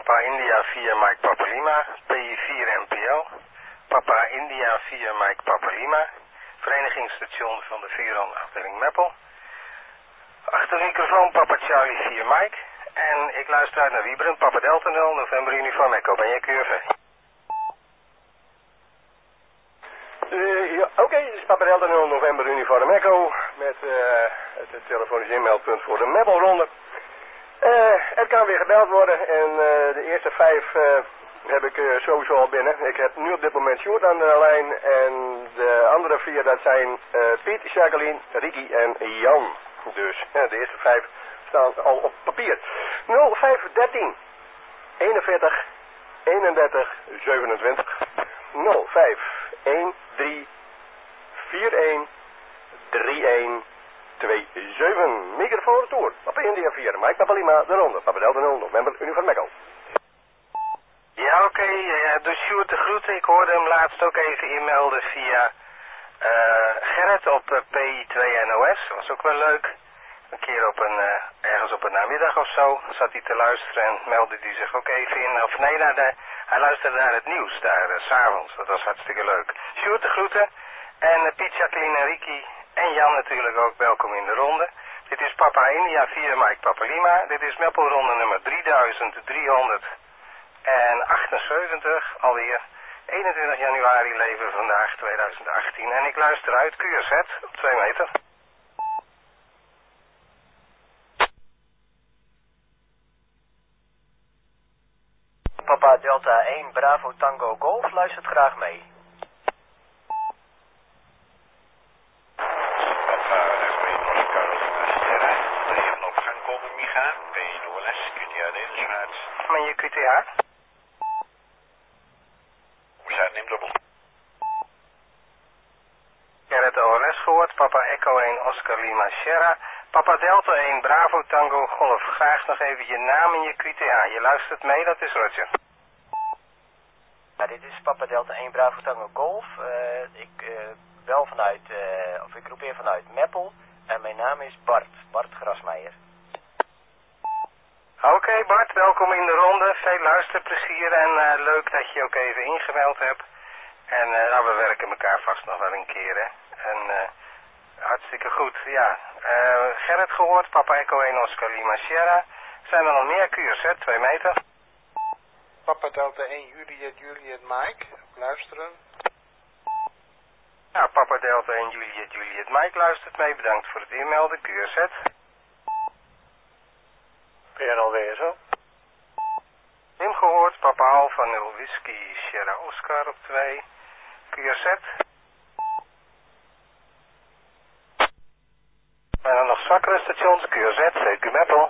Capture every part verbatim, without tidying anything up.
Papa India vier Mike Papa Lima, P I vier M P L. Papa India vier Mike Papa Lima, verenigingsstation van de Vieron afdeling Meppel. Achter de microfoon Papa Charlie vier Mike. En ik luister uit naar Wiebren, Papa Delta nul, November Uniform Echo. Ben jij Q R V? Uh, ja, Oké, okay, dit is Papa Delta nul, November Uniform Echo. Met uh, het, het telefonisch inmeldpunt voor de Meppelronde. Uh, er kan weer gebeld worden en uh, de eerste vijf uh, heb ik uh, sowieso al binnen. Ik heb nu op dit moment Sjoerd aan de lijn en de andere vier dat zijn uh, Piet, Jacqueline, Ricky en Jan. Dus uh, de eerste vijf staan al op papier. nul vijf dertien eenenveertig eenendertig zevenentwintig nul vijf een drie vier een drie een twee zeven. Microfoon retour. Papa India vier, Mike Papa Lima, de ronde. Papa Delta nul, November Uniform Echo. Ja, oké. Okay. Uh, dus Sjoerd de groeten. Ik hoorde hem laatst ook even inmelden via uh, Gerrit op uh, P I twee N O S. Dat was ook wel leuk. Een keer op een, uh, ergens op een namiddag of zo zat hij te luisteren en meldde hij zich ook even in. Of nee, naar de, hij luisterde naar het nieuws daar, uh, 's avonds. Dat was hartstikke leuk. Sjoerd de groeten. En uh, Piet, Jacqueline en Ricky en Jan natuurlijk ook, welkom in de ronde. Dit is Papa India vier Mike Papa Lima. Dit is Meppelronde nummer drieduizend driehonderdachtenzeventig. Alweer eenentwintig januari leven vandaag tweeduizend achttien. En ik luister uit Q R Z op twee meter. Papa Delta één Bravo Tango Golf luistert graag mee. Papa Echo Oscar Sierra, even op gang komen Micha, P N O L S, Q T A Redensvaart. Maar je Q T A? Hoe staat het? Neem dubbel. Gerrit O L S gehoord, Papa Echo één Oscar Lima Sierra. Papa Delta één Bravo Tango Golf. Graag nog even je naam en je Q T A. Je luistert mee, dat is Roger. Ja, dit is Papa Delta één Bravo Tango Golf. Uh, ik uh, bel vanuit, uh, of ik roep in vanuit Meppel. En mijn naam is Bart, Bart Grasmeijer. Oké okay, Bart, welkom in de ronde. Veel luisterplezier en uh, leuk dat je ook even ingemeld hebt. En uh, nou, we werken elkaar vast nog wel een keer, hè. En uh, hartstikke goed, ja. Uh, Gerrit gehoord, Papa Echo één Oscar Lima Sierra. Zijn er nog meer Q R Z, twee meter? Papa Delta één Juliet Juliet Mike, luisteren. Nou, Papa Delta één Juliet Juliet Mike luistert mee. Bedankt voor het inmelden, Q R Z. P N L W S O. Tim gehoord, Papa Alpha nul Whisky Sierra Oscar op twee. Q R Z. En dan nog zwakkere stations, Q R Z, C Q Meppel.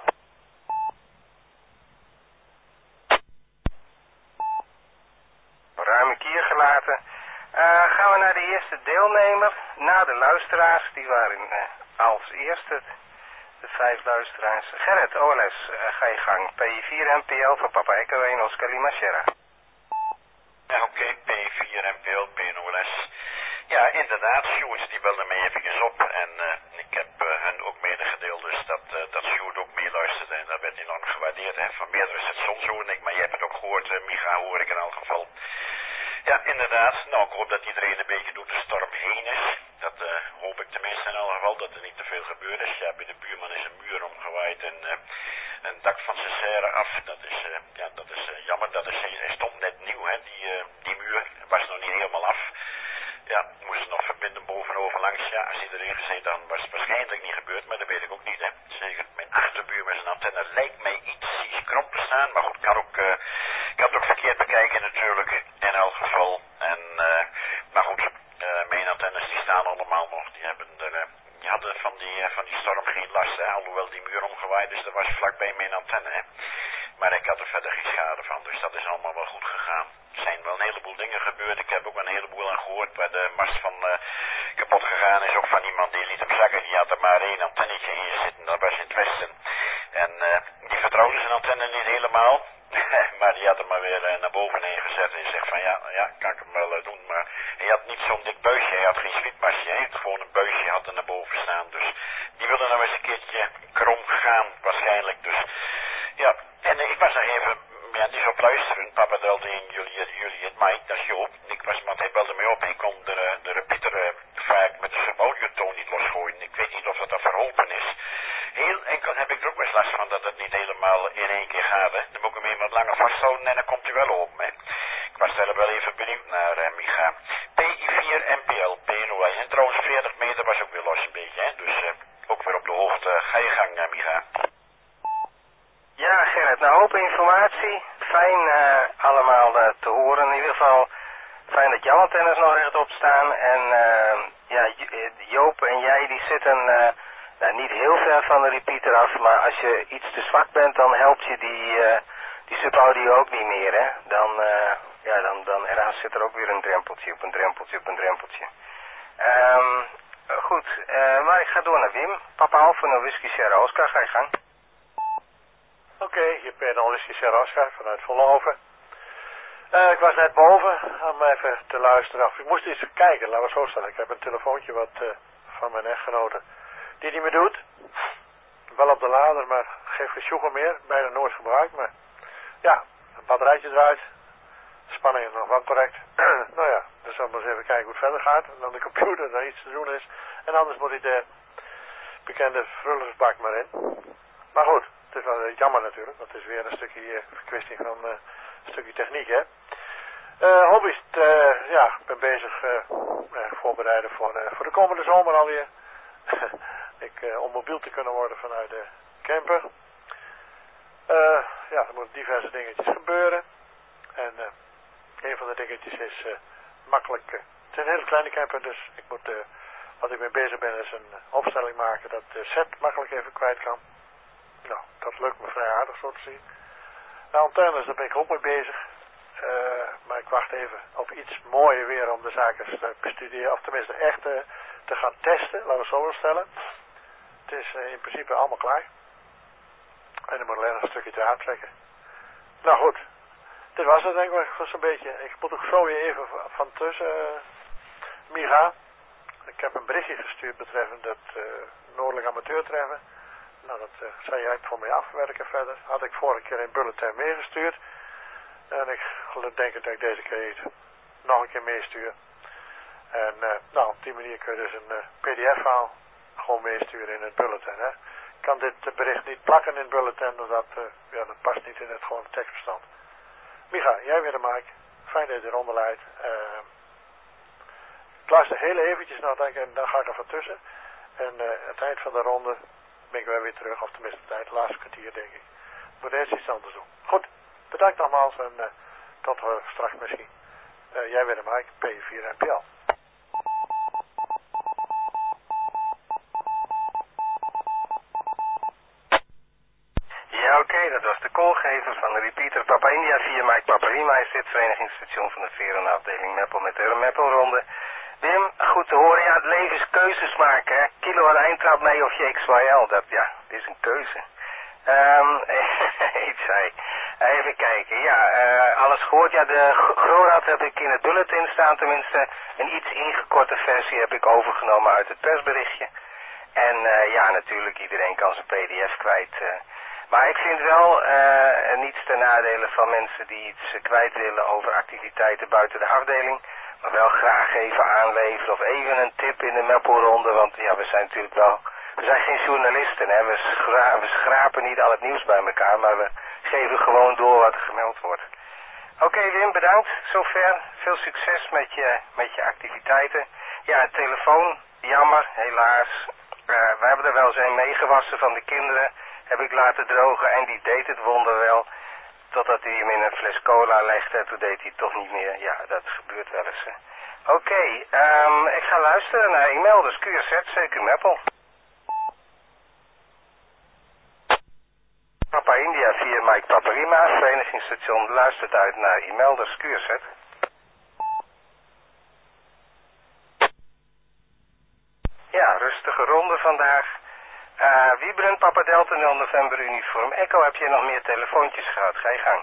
Ruim een keer gelaten. Uh, gaan we naar de eerste deelnemer. Na de luisteraars, die waren uh, als eerste de vijf luisteraars. Gerrit, O L S, uh, ga je gang. P I vier M P L voor Papa Echo één Oscar Lima Sierra. Ja, oké, okay. P vier M P L, P N O L S. Ja, inderdaad, Sjoerd die belde mij even op en uh, ik heb uh, hen ook medegedeeld dus dat, uh, dat Sjoerd ook meeluisterde en dat werd enorm gewaardeerd, hè, van meerdere stations hoorde ik, maar jij hebt het ook gehoord, uh, Micha hoor ik in elk geval. Ja, inderdaad, nou ik hoop dat iedereen een beetje door de storm heen is, dat uh, hoop ik tenminste in elk geval, dat er niet te veel gebeurd is. Ja, bij de buurman is een muur omgewaaid en uh, een dak van zijn serre af, dat is, uh, ja, dat is uh, jammer, dat is, hij stond net nieuw, hè, die, uh, die muur was nog niet helemaal af. Ja, moesten nog verbinden bovenover langs. Ja, als hij erin gezeten dan was het waarschijnlijk niet gebeurd, maar dat weet ik ook niet, hè. Zeker, mijn achterbuur met zijn antenne lijkt mij iets, iets krom te staan, maar goed, kan ook, uh, ik kan het ook verkeerd bekijken natuurlijk, in elk geval. En, uh, maar goed, uh, mijn antennes die staan allemaal nog, die hebben er, uh, die hadden van die, uh, van die storm geen last, hè, alhoewel die muur omgewaaid is, dat was vlakbij mijn antenne, hè. Maar ik had er verder geen schade van, dus dat is allemaal wel goed gegaan. Er zijn wel een heleboel dingen gebeurd. Ik heb ook een heleboel aan gehoord waar de mast van uh, kapot gegaan is. Ook van iemand die liet hem zakken. Die had er maar één antennetje in zitten. Dat was in het westen. En uh, die vertrouwde zijn antenne niet helemaal. Maar die had hem maar weer uh, naar boven heen gezet. En zegt van ja, ja, kan ik hem wel uh, doen. Maar hij had niet zo'n dik buisje. Hij had geen sweetmastje. Hij had gewoon een buisje had er naar boven staan. Dus die wilde nou eens een keertje krom gaan waarschijnlijk. Dus ja, en uh, ik was nog even... Ja, en die is op luisteren. Papa Delta één Juliet, Juliet Mike, dat is Joop. Ik was, want hij belde mij op en ik kon de, de repeater uh, vaak met de sub-audiotoon niet losgooien. Ik weet niet of dat, dat verholpen is. Heel enkel heb ik er ook wel eens last van dat het niet helemaal in één keer gaat. Hè. Dan moet ik hem even wat langer vasthouden en dan komt hij wel open. Hè. Ik was daar wel even benieuwd naar, uh, Micha. P I vier M P L, P N O S. En trouwens veertig meter was ook weer los een beetje. Hè. Dus uh, ook weer op de hoogte. Ga je gang, uh, Micha. Ja, Gerrit, nou, hoop informatie. Fijn uh, allemaal uh, te horen. In ieder geval fijn dat jouw antennes nog rechtop staan. En uh, ja, Joop en jij die zitten uh, nou, niet heel ver van de repeater af. Maar als je iets te zwak bent, dan helpt je die, uh, die subaudio ook niet meer. Hè? Dan, uh, ja, dan, dan ergens zit er ook weer een drempeltje op een drempeltje op een drempeltje. Um, goed, uh, maar ik ga door naar Wim. Papa Alpha naar Whisky Sierra Oscar, ga je gang. Oké, okay, hier ben je al Whisky Sierra Oscar vanuit Vollenhoven. Uh, ik was net boven om even te luisteren. Of ik moest eens kijken, laten we zo stellen. Ik heb een telefoontje wat uh, van mijn echtgenote die niet meer doet. Wel op de lader, maar geen gesjoegel meer. Bijna nooit gebruikt, maar ja, een batterijtje eruit. Spanning is nog wel correct. Nou ja, dus dan maar eens even kijken hoe het verder gaat. En dan de computer, dat iets te doen is. En anders moet hij de bekende frullersbak maar in. Maar goed, het is wel jammer natuurlijk, want het is weer een stukje uh, verkwisting van uh, een stukje techniek, hè. Uh, hobby's, uh, ja, ik ben bezig uh, uh, voorbereiden voor, uh, voor de komende zomer alweer. ik, uh, om mobiel te kunnen worden vanuit de camper. Uh, ja, er moeten diverse dingetjes gebeuren. En uh, een van de dingetjes is uh, makkelijk, uh, het is een hele kleine camper, dus ik moet, uh, wat ik mee bezig ben is een opstelling maken dat de set makkelijk even kwijt kan. Nou, dat lukt me vrij aardig zo te zien. De antennes, daar ben ik ook mee bezig. Uh, maar ik wacht even op iets mooier weer om de zaken te bestuderen. Of tenminste echt uh, te gaan testen, laten we het zo wel stellen. Het is uh, in principe allemaal klaar. En dan moet alleen nog een stukje te aantrekken. Nou goed, dit was het denk ik wel zo'n beetje. Ik moet ook zo weer even van tussen uh, Micha. Ik heb een berichtje gestuurd betreffend het uh, Noordelijk Amateurtreffen. Nou, dat uh, zei jij voor mij afwerken verder. Had ik vorige keer in bulletin meegestuurd. En ik denk dat ik deze keer nog een keer meestuur. En uh, nou, op die manier kun je dus een uh, P D F-verhaal gewoon meesturen in het bulletin. Hè. Ik kan dit uh, bericht niet plakken in het bulletin, omdat uh, ja, dat past niet in het gewone tekstbestand. Micha, jij weer de Mike. Fijn dat je eronder leidt. Uh, ik luister heel eventjes naar denk en dan ga ik er van tussen. En uh, het eind van de ronde ben ik wel weer terug, of tenminste het eind, het laatste kwartier denk ik. Ik moet eerst iets anders doen. Goed, bedankt nogmaals en uh, tot uh, straks misschien. Uh, jij weer de Mike, P vier M P L. Ja, oké, okay, dat was de callgever van de repeater Papa India via Mike Papa Lima. Is dit verenigingsstation van de Veren afdeling Meppel met de Meppelronde. Wim, goed te horen, ja, het leven is keuzes maken, hè. Kilo aan de eindtrap mee of je X Y L, dat, ja, is een keuze. Um, iets zei. Even kijken, ja, uh, alles gehoord. Ja, de GRORAD heb ik in het bulletin staan, tenminste een iets ingekorte versie heb ik overgenomen uit het persberichtje. En uh, ja, natuurlijk, iedereen kan zijn P D F kwijt. Uh. Maar ik vind wel uh, niets ten nadele van mensen die iets uh, kwijt willen over activiteiten buiten de afdeling. Maar wel graag even aanleveren of even een tip in de Meppelronde, want ja, we zijn natuurlijk wel... We zijn geen journalisten, hè. We, schra we schrapen niet al het nieuws bij elkaar, maar we geven gewoon door wat er gemeld wordt. Oké, okay, Wim, bedankt. Zover. Veel succes met je, met je activiteiten. Ja, het telefoon, jammer, helaas. Uh, we hebben er wel eens een meegewassen van de kinderen. Heb ik laten drogen en die deed het wonder wel. Totdat hij hem in een fles cola legde, toen deed hij het toch niet meer. Ja, dat gebeurt wel eens. Oké, okay, um, ik ga luisteren naar e-mail, dus Q R Z, zeker Meppel. Papa India via Mike Papa Lima, verenigingsstation, luistert uit naar e-melders Q R Z. Ja, rustige ronde vandaag. Uh, Wiebren, Papa Delta, nul november uniform. Echo, heb je nog meer telefoontjes gehad? Ga je gang.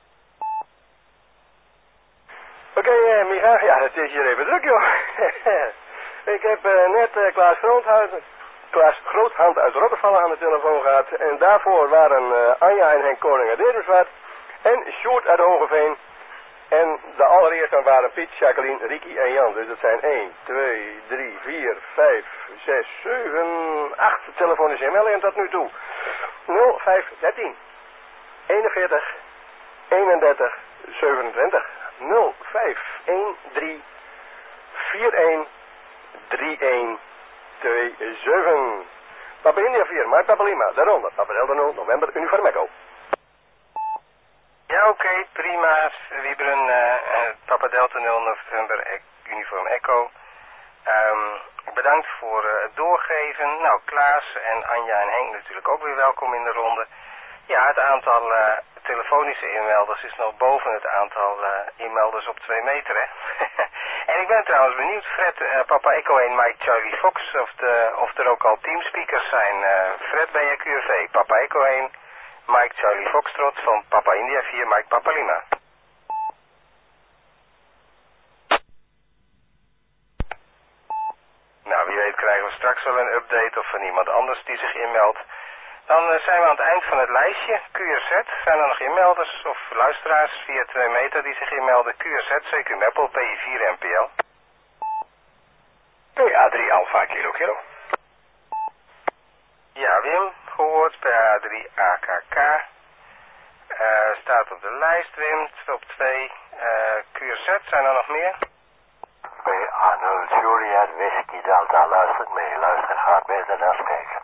Oké, okay, uh, Micha, ja, het is hier even druk, joh. Ik heb uh, net uh, Klaas Groothuizen. Klaas Groothand uit Rottervallen aan de telefoon gehad. En daarvoor waren uh, Anja en Henk Koning uit Edemswart. En Sjoerd uit Hogeveen. En de allereerste waren Piet, Jacqueline, Ricky en Jan. Dus dat zijn één, twee, drie, vier, vijf, zes, zeven, acht telefonische e-mailen tot nu toe. nul vijf dertien eenenveertig eenendertig zevenentwintig nul vijf een drie vier een drie een twee zeven. Papa India vier, Mark Papa Lima, daaronder Papa Delta nul, November, Uniform Echo. Ja, oké, okay, prima. Wieberen, uh, Papa Delta nul, November, e Uniform Echo. Um, bedankt voor uh, het doorgeven. Nou, Klaas en Anja en Henk natuurlijk ook weer welkom in de ronde. Ja, het aantal uh, telefonische inmelders is nog boven het aantal uh, inmelders op twee meter, hè. En ik ben trouwens benieuwd, Fred, uh, Papa Echo één, Mike Charlie Fox, of, de, of er ook al teamspeakers zijn. Uh, Fred bij je Q R V, Papa Echo één, Mike Charlie Foxtrot van Papa India vier, Mike Papa Lima. Nou, wie weet krijgen we straks wel een update of van iemand anders die zich inmeldt. Dan uh, zijn we aan het eind van het lijstje. Q R Z, zijn er nog inmelders of luisteraars via twee meter die zich inmelden? Q R Z, C Q Meppel, P I vier M P L. P A drie Alpha Kilo Kilo. Ja, Wim, gehoord, P A drie A K K. Uh, staat op de lijst, Wim, op twee. Uh, Q R Z, zijn er nog meer? P A nul Juliet Whisky Delta, luistert mee, luistert gaat beter dan spreken.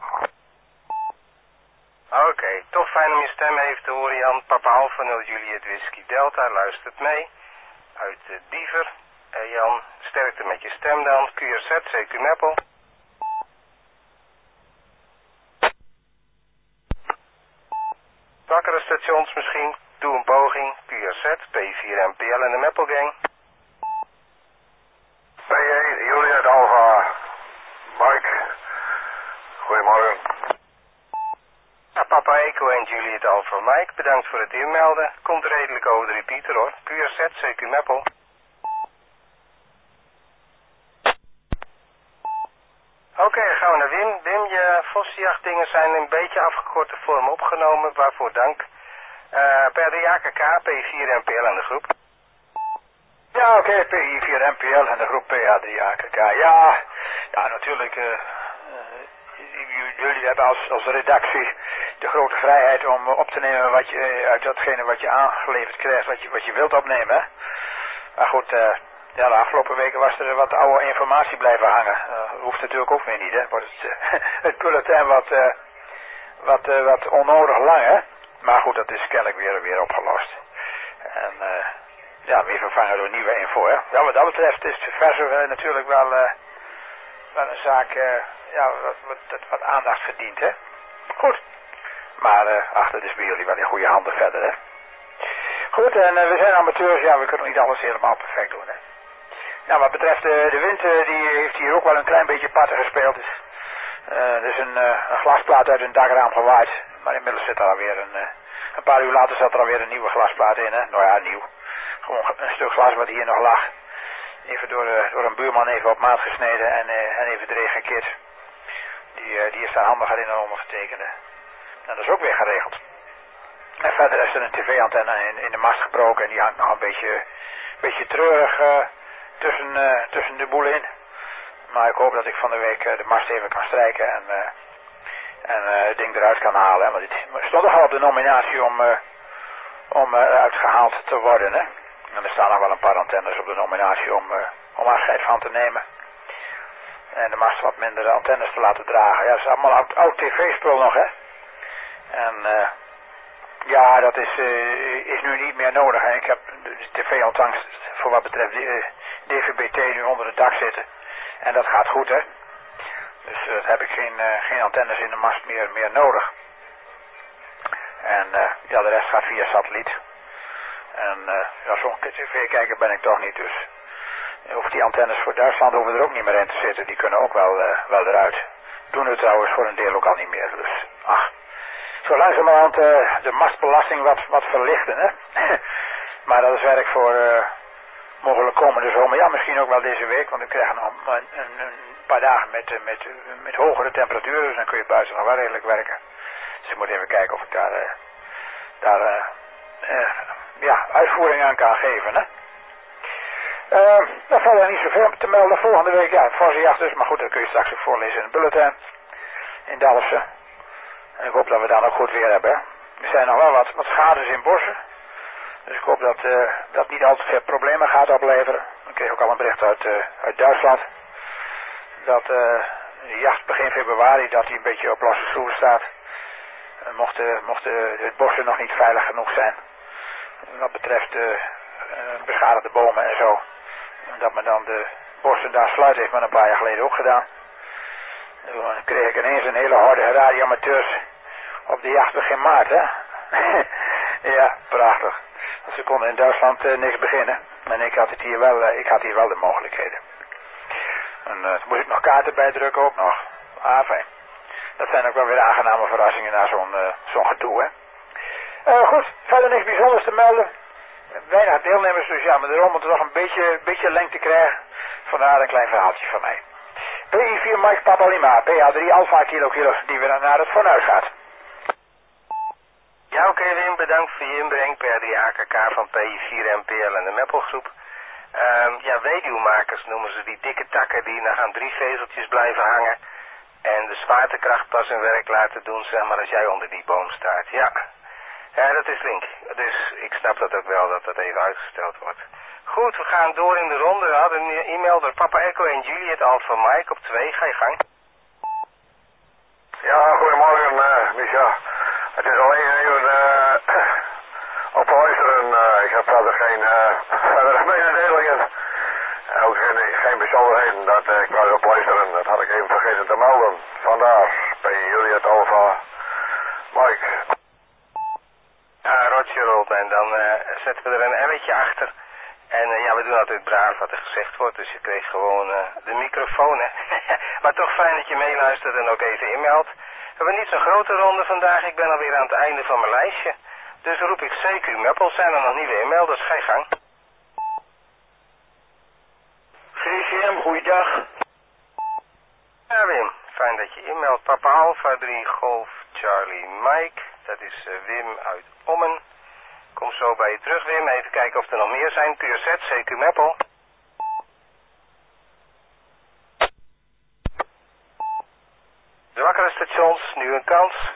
Oké, okay, toch fijn om je stem even te horen, Jan. Papa Alpha nul Juliet Whisky Delta, luistert mee. Uit uh, Diever. Uh, Jan, sterkte met je stem dan. Q R Z, C Q Meppel. Wakkere stations misschien. Doe een poging. Q R Z, P vier M P L en de Meppelgang. P één Juliet Alpha. Mike. Goedemorgen. Ja, Papa Echo en Juliet Alpha Mike, bedankt voor het inmelden. Komt redelijk over de repeater hoor. Q R Z, C Q Meppel. Oké, okay, dan gaan we naar Wim. Wim, je vossenjachtdingen zijn in een beetje afgekorte vorm opgenomen, waarvoor dank. Uh, P drie A K K, P vier M P L en de groep. Ja, oké, okay, P I vier M P L en de groep P A drie A K K. Ja, ja natuurlijk, uh, uh, jullie hebben als, als redactie de grote vrijheid om op te nemen wat je, uit datgene wat je aangeleverd krijgt, wat je, wat je wilt opnemen. Hè? Maar goed, uh, ja, de afgelopen weken was er wat oude informatie blijven hangen. Uh, hoeft natuurlijk ook weer niet, hè. Wordt het, uh, het bulletin wat, uh, wat, uh, wat onnodig lang, hè. Maar goed, dat is kennelijk weer, weer opgelost. En uh, ja, weer vervangen door nieuwe info, hè. Ja, wat dat betreft is de verse uh, natuurlijk wel, uh, wel een zaak, uh, ja, wat, wat, wat aandacht verdient, hè. Goed. Maar uh, ach, dat is bij jullie wel in goede handen verder, hè. Goed, en uh, we zijn amateurs, ja, we kunnen niet alles helemaal perfect doen, hè. Nou, wat betreft uh, de wind, uh, die heeft hier ook wel een klein beetje parten gespeeld. Dus, uh, er is een, uh, een glasplaat uit een dakraam gewaaid. Maar inmiddels zit er alweer een, uh, een paar uur later zat er alweer een nieuwe glasplaat in, hè. Nou ja, nieuw. Gewoon een stuk glas wat hier nog lag. Even door, uh, door een buurman even op maat gesneden en, uh, en even erin gekeerd. Die, uh, die is daar handig in ondergetekend. En dat is ook weer geregeld. En verder is er een tv-antenne in, in de mast gebroken en die hangt nog een beetje, een beetje treurig uh, tussen, uh, tussen de boel in. Maar ik hoop dat ik van de week uh, de mast even kan strijken en, uh, en uh, het ding eruit kan halen. Hè? Want het stond nog wel op de nominatie om, uh, om uh, uitgehaald te worden. Hè? En er staan nog wel een paar antennes op de nominatie om, uh, om afscheid van te nemen. En de mast wat minder antennes te laten dragen. Ja, dat is allemaal oud, oud tv-spul nog, hè. En uh, ja, dat is, uh, is nu niet meer nodig. Hè. Ik heb de tv-ontvangst voor wat betreft de, uh, D V B T nu onder het dak zitten. En dat gaat goed, hè. Dus uh, heb ik geen, uh, geen antennes in de mast meer, meer nodig. En uh, ja, de rest gaat via satelliet. En uh, ja, zo'n tv-kijker ben ik toch niet, dus... Of die antennes voor Duitsland hoeven er ook niet meer in te zitten. Die kunnen ook wel, uh, wel eruit. Doen het trouwens voor een deel ook al niet meer. Dus, ach. Zo langzamerhand uh, de mastbelasting wat, wat verlichten, hè. Maar dat is werk voor uh, mogelijk komende zomer. Ja, misschien ook wel deze week. Want we krijgen nog een, een, een paar dagen met, uh, met, uh, met hogere temperaturen. Dus dan kun je buiten nog wel redelijk werken. Dus ik moet even kijken of ik daar, uh, daar uh, uh, ja, uitvoering aan kan geven, hè. Uh, dan verder niet zoveel te melden. Volgende week, ja, Vossenjacht dus, maar goed, dat kun je straks ook voorlezen in het bulletin. In Dalfsen. En ik hoop dat we daar nog goed weer hebben, hè. Er zijn nog wel wat, wat schades in bossen. Dus ik hoop dat uh, dat niet al te veel problemen gaat opleveren. Ik kreeg ook al een bericht uit, uh, uit Duitsland. Dat uh, de jacht begin februari, dat die een beetje op losse schroeven staat. Uh, mochten mochten het bossen nog niet veilig genoeg zijn. Wat betreft uh, uh, beschadigde bomen en zo. Dat men dan de bossen daar sluit, heeft men een paar jaar geleden ook gedaan. En toen kreeg ik ineens een hele horde radioamateurs op de jacht begin maart, hè. Ja, prachtig. Ze konden in Duitsland uh, niks beginnen. En ik had het hier wel, uh, ik had hier wel de mogelijkheden. En uh, toen moest ik nog kaarten bijdrukken ook nog. Ah, fijn. Dat zijn ook wel weer aangename verrassingen na zo'n uh, zo'n gedoe, hè. Uh, goed, verder niks bijzonders te melden. Weinig deelnemers, dus ja, maar daarom moet er nog een beetje, beetje lengte krijgen. Vandaar een klein verhaaltje van mij. P I vier Mike Papa Lima, P A drie Alpha Kilo Kilo, die weer naar het fornuis gaat. Ja, oké, okay, Wim, bedankt voor je inbreng. P A drie A K K van P I vier M P L en de Meppelgroep. Um, ja, weduwmakers noemen ze die dikke takken die nog aan drie vezeltjes blijven hangen. En de zwaartekracht pas hun werk laten doen, zeg maar, als jij onder die boom staat. Ja, ja, dat is link. Dus ik snap dat ook wel, dat dat even uitgesteld wordt. Goed, we gaan door in de ronde. We hadden een e-mail door Papa Echo en Juliet Alpha Mike op twee. Ga je gang. Ja, goedemorgen, uh, Micha. Het is alleen even uh, op luisteren. Uh, ik heb verder geen uh, verdere mededelingen. Ook geen, geen bijzonderheden dat uh, ik wou op luisteren. Dat had ik even vergeten te melden. Vandaar bij Juliet Alpha Mike. Ja, Roger Rob, en dan uh, zetten we er een elletje achter. En uh, ja, we doen altijd braaf wat er gezegd wordt, dus je kreeg gewoon uh, de microfoon, hè. Maar toch fijn dat je meeluistert en ook even inmeldt. We hebben niet zo'n grote ronde vandaag, ik ben alweer aan het einde van mijn lijstje. Dus roep ik C Q Meppel, zijn er nog nieuwe inmelders, ga je gang. G C M, goeiedag. Ja Wim, fijn dat je inmeldt. Papa Alpha drie Golf Charlie Mike, dat is uh, Wim uit Ommen. Kom zo bij je terug, Wim. Even kijken of er nog meer zijn. Puur Z, C Q Meppel. De wakkere stations, nu een kans.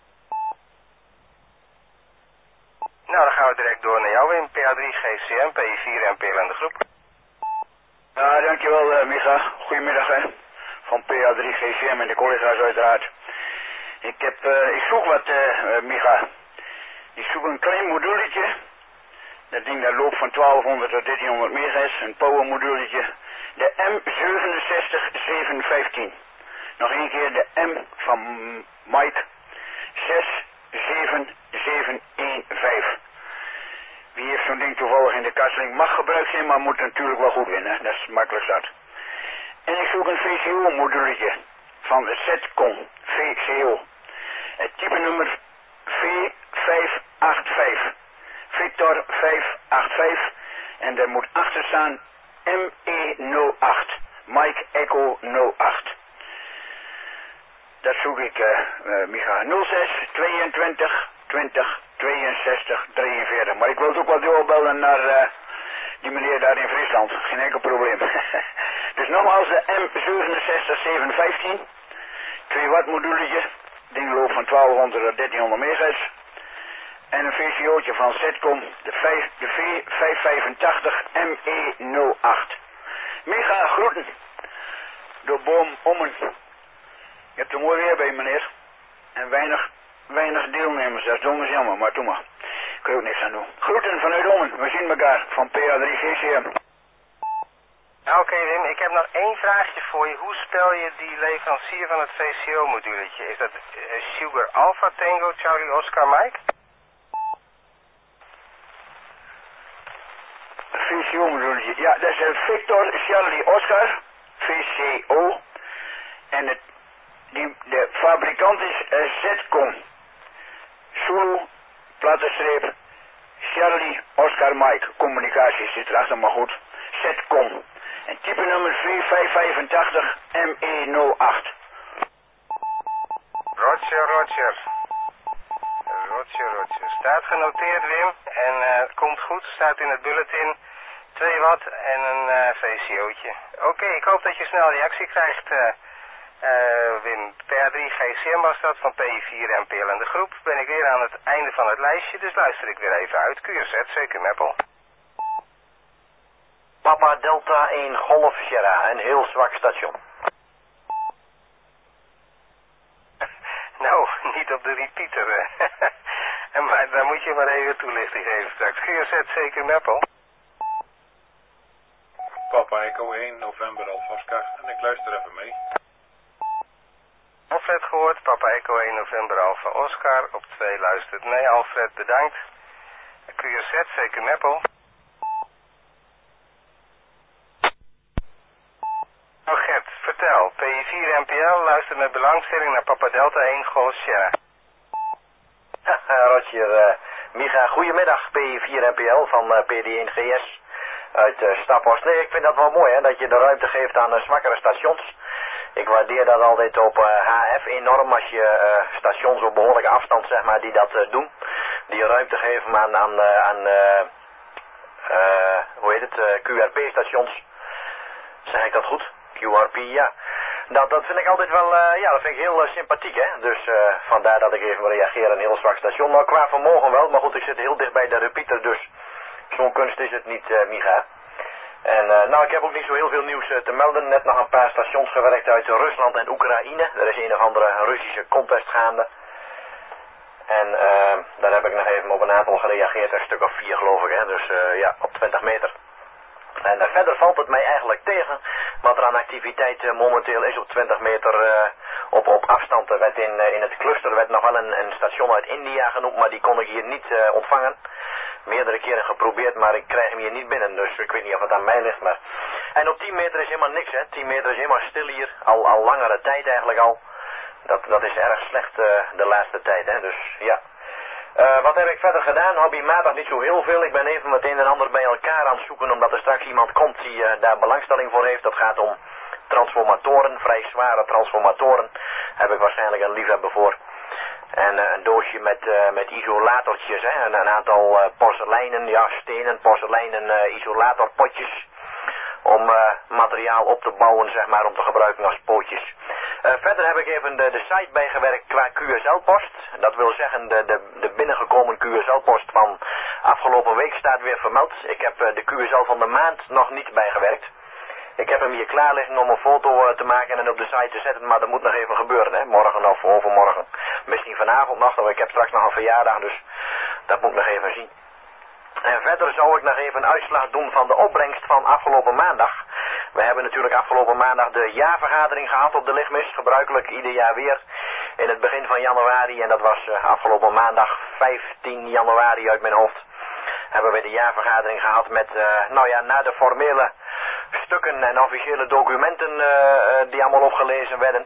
Nou, dan gaan we direct door naar jou, Wim. P A drie G C M, P I vier M P L en de groep. Ja, dankjewel, uh, Micha. Goedemiddag, hè. Van P A drie G C M en de collega's uiteraard. Ik heb, uh, ik zoek wat, uh, uh, Micha. Ik zoek een klein moduletje. Dat ding dat loopt van twaalfhonderd tot dertienhonderd megahertz. Een power moduletje. De M zeven zes zeven een vijf. Nog een keer de M van Mike. zes zeven zeven een vijf. Wie heeft zo'n ding toevallig in de kasseling? Mag gebruikt zijn, maar moet natuurlijk wel goed winnen. Dat is makkelijk zat. En ik zoek een V C O moduletje. Van de Zetcom. V C O. Het type nummer V vijf acht vijf. Victor vijf acht vijf. En er moet achter staan M E nul acht. Mike Echo nul acht. Dat zoek ik, uh, uh, Micha. nul zes tweeëntwintig twintig tweeënzestig drieënveertig. Maar ik wil het ook wel doorbellen naar uh, die meneer daar in Friesland. Geen enkel probleem. Dus nogmaals de M zeven zes zeven een vijf. twee watt moduletje. Ding loopt van twaalfhonderd tot dertienhonderd megahertz. En een V C O'tje van Zetcom, de, de V vijf vijfentachtig M E nul acht. Mega groeten. Door Boom Ommen. Je hebt er mooi weer bij, meneer. En weinig, weinig deelnemers, dat is donders jammer, maar doe maar. Ik kan er ook niks aan doen. Groeten vanuit Ommen, we zien elkaar van P A drie G C M. Oké okay, Wim, ik heb nog één vraagje voor je. Hoe spel je die leverancier van het V C O-moduletje? Is dat uh, Sugar Alpha Tango Charlie Oscar Mike? V C O-moduletje, ja, dat is een Victor Charlie Oscar, V C O. En het, die, de fabrikant is uh, Zetcom. Zulu, plattenstreep, Charlie Oscar Mike. Communicatie zit erachter, maar goed. Zetcom. En type nummer V vijf vijfentachtig M E nul acht. Roger, Roger. Roger, Roger. Staat genoteerd, Wim. En uh, komt goed. Staat in het bulletin. twee watt en een uh, V C O'tje. Oké, okay, ik hoop dat je snel reactie krijgt, uh, uh, Wim. P A drie G C M was dat, van P vier M P L en de groep. Ben ik weer aan het einde van het lijstje, dus luister ik weer even uit. Q R Z, zeker Meppel. Papa Delta één Golf Sierra, een heel zwak station. Nou, niet op de repeater. Maar daar moet je maar even toelichting geven straks. Q R Z, zeker Meppel. Papa Echo één November Alfa Oscar en ik luister even mee. Alfred gehoord, Papa Echo één November Alfa Oscar. Op twee luistert mee. Alfred, bedankt. Q R Z, zeker Meppel. Nou Gert, vertel. P vier M P L luistert met belangstelling naar Papa Delta één Golf Sierra. Roger, uh, Micha, goedemiddag. P vier M P L van uh, P D één G S uit uh, Staphorst. Nee, ik vind dat wel mooi hè, dat je de ruimte geeft aan uh, zwakkere stations. Ik waardeer dat altijd op uh, H F enorm als je uh, stations op behoorlijke afstand zeg maar die dat uh, doen. Die ruimte geven aan, aan, uh, aan uh, uh, hoe heet het, uh, Q R P-stations. Zeg ik dat goed? Q R P, ja. Nou, dat vind ik altijd wel, uh, ja, dat vind ik heel uh, sympathiek, hè. Dus uh, vandaar dat ik even reageer, een heel zwak station. Nou, qua vermogen wel, maar goed, ik zit heel dicht bij de repeater, dus zo'n kunst is het niet, uh, Micha. En uh, nou, ik heb ook niet zo heel veel nieuws uh, te melden. Net nog een paar stations gewerkt uit Rusland en Oekraïne. Er is een of andere Russische contest gaande. En uh, daar heb ik nog even op een aantal gereageerd, een stuk of vier geloof ik, hè. Dus uh, ja, op twintig meter. En uh, verder valt het mij eigenlijk tegen wat er aan activiteit uh, momenteel is op twintig meter uh, op, op afstand. Er werd in, uh, in het cluster werd nog wel een, een station uit India genoemd, maar die kon ik hier niet uh, ontvangen. Meerdere keren geprobeerd, maar ik krijg hem hier niet binnen, dus ik weet niet of het aan mij ligt. Maar... En op tien meter is helemaal niks, hè. tien meter is helemaal stil hier, al, al langere tijd eigenlijk al. Dat, dat is erg slecht uh, de laatste tijd, hè, dus ja. Uh, wat heb ik verder gedaan? Hobbymatig niet zo heel veel. Ik ben even met een en ander bij elkaar aan het zoeken, omdat er straks iemand komt die uh, daar belangstelling voor heeft. Dat gaat om transformatoren, vrij zware transformatoren. Daar heb ik waarschijnlijk een liefhebber voor. En uh, een doosje met, uh, met isolatortjes, hè. En een aantal uh, porseleinen, ja stenen, porseleinen uh, isolatorpotjes. Om uh, materiaal op te bouwen, zeg maar, om te gebruiken als pootjes. Uh, verder heb ik even de, de site bijgewerkt qua Q S L-post. Dat wil zeggen, de, de, de binnengekomen Q S L-post van afgelopen week staat weer vermeld. Ik heb uh, de Q S L van de maand nog niet bijgewerkt. Ik heb hem hier klaar liggen om een foto uh, te maken en op de site te zetten, maar dat moet nog even gebeuren, hè. Morgen of overmorgen. Misschien vanavond nog, want ik heb straks nog een verjaardag, dus dat moet ik nog even zien. En verder zou ik nog even een uitslag doen van de opbrengst van afgelopen maandag. We hebben natuurlijk afgelopen maandag de jaarvergadering gehad op de lichtmis. Gebruikelijk ieder jaar weer in het begin van januari. En dat was uh, afgelopen maandag vijftien januari uit mijn hoofd. Hebben we de jaarvergadering gehad met, uh, nou ja, na de formele stukken en officiële documenten uh, uh, die allemaal opgelezen werden.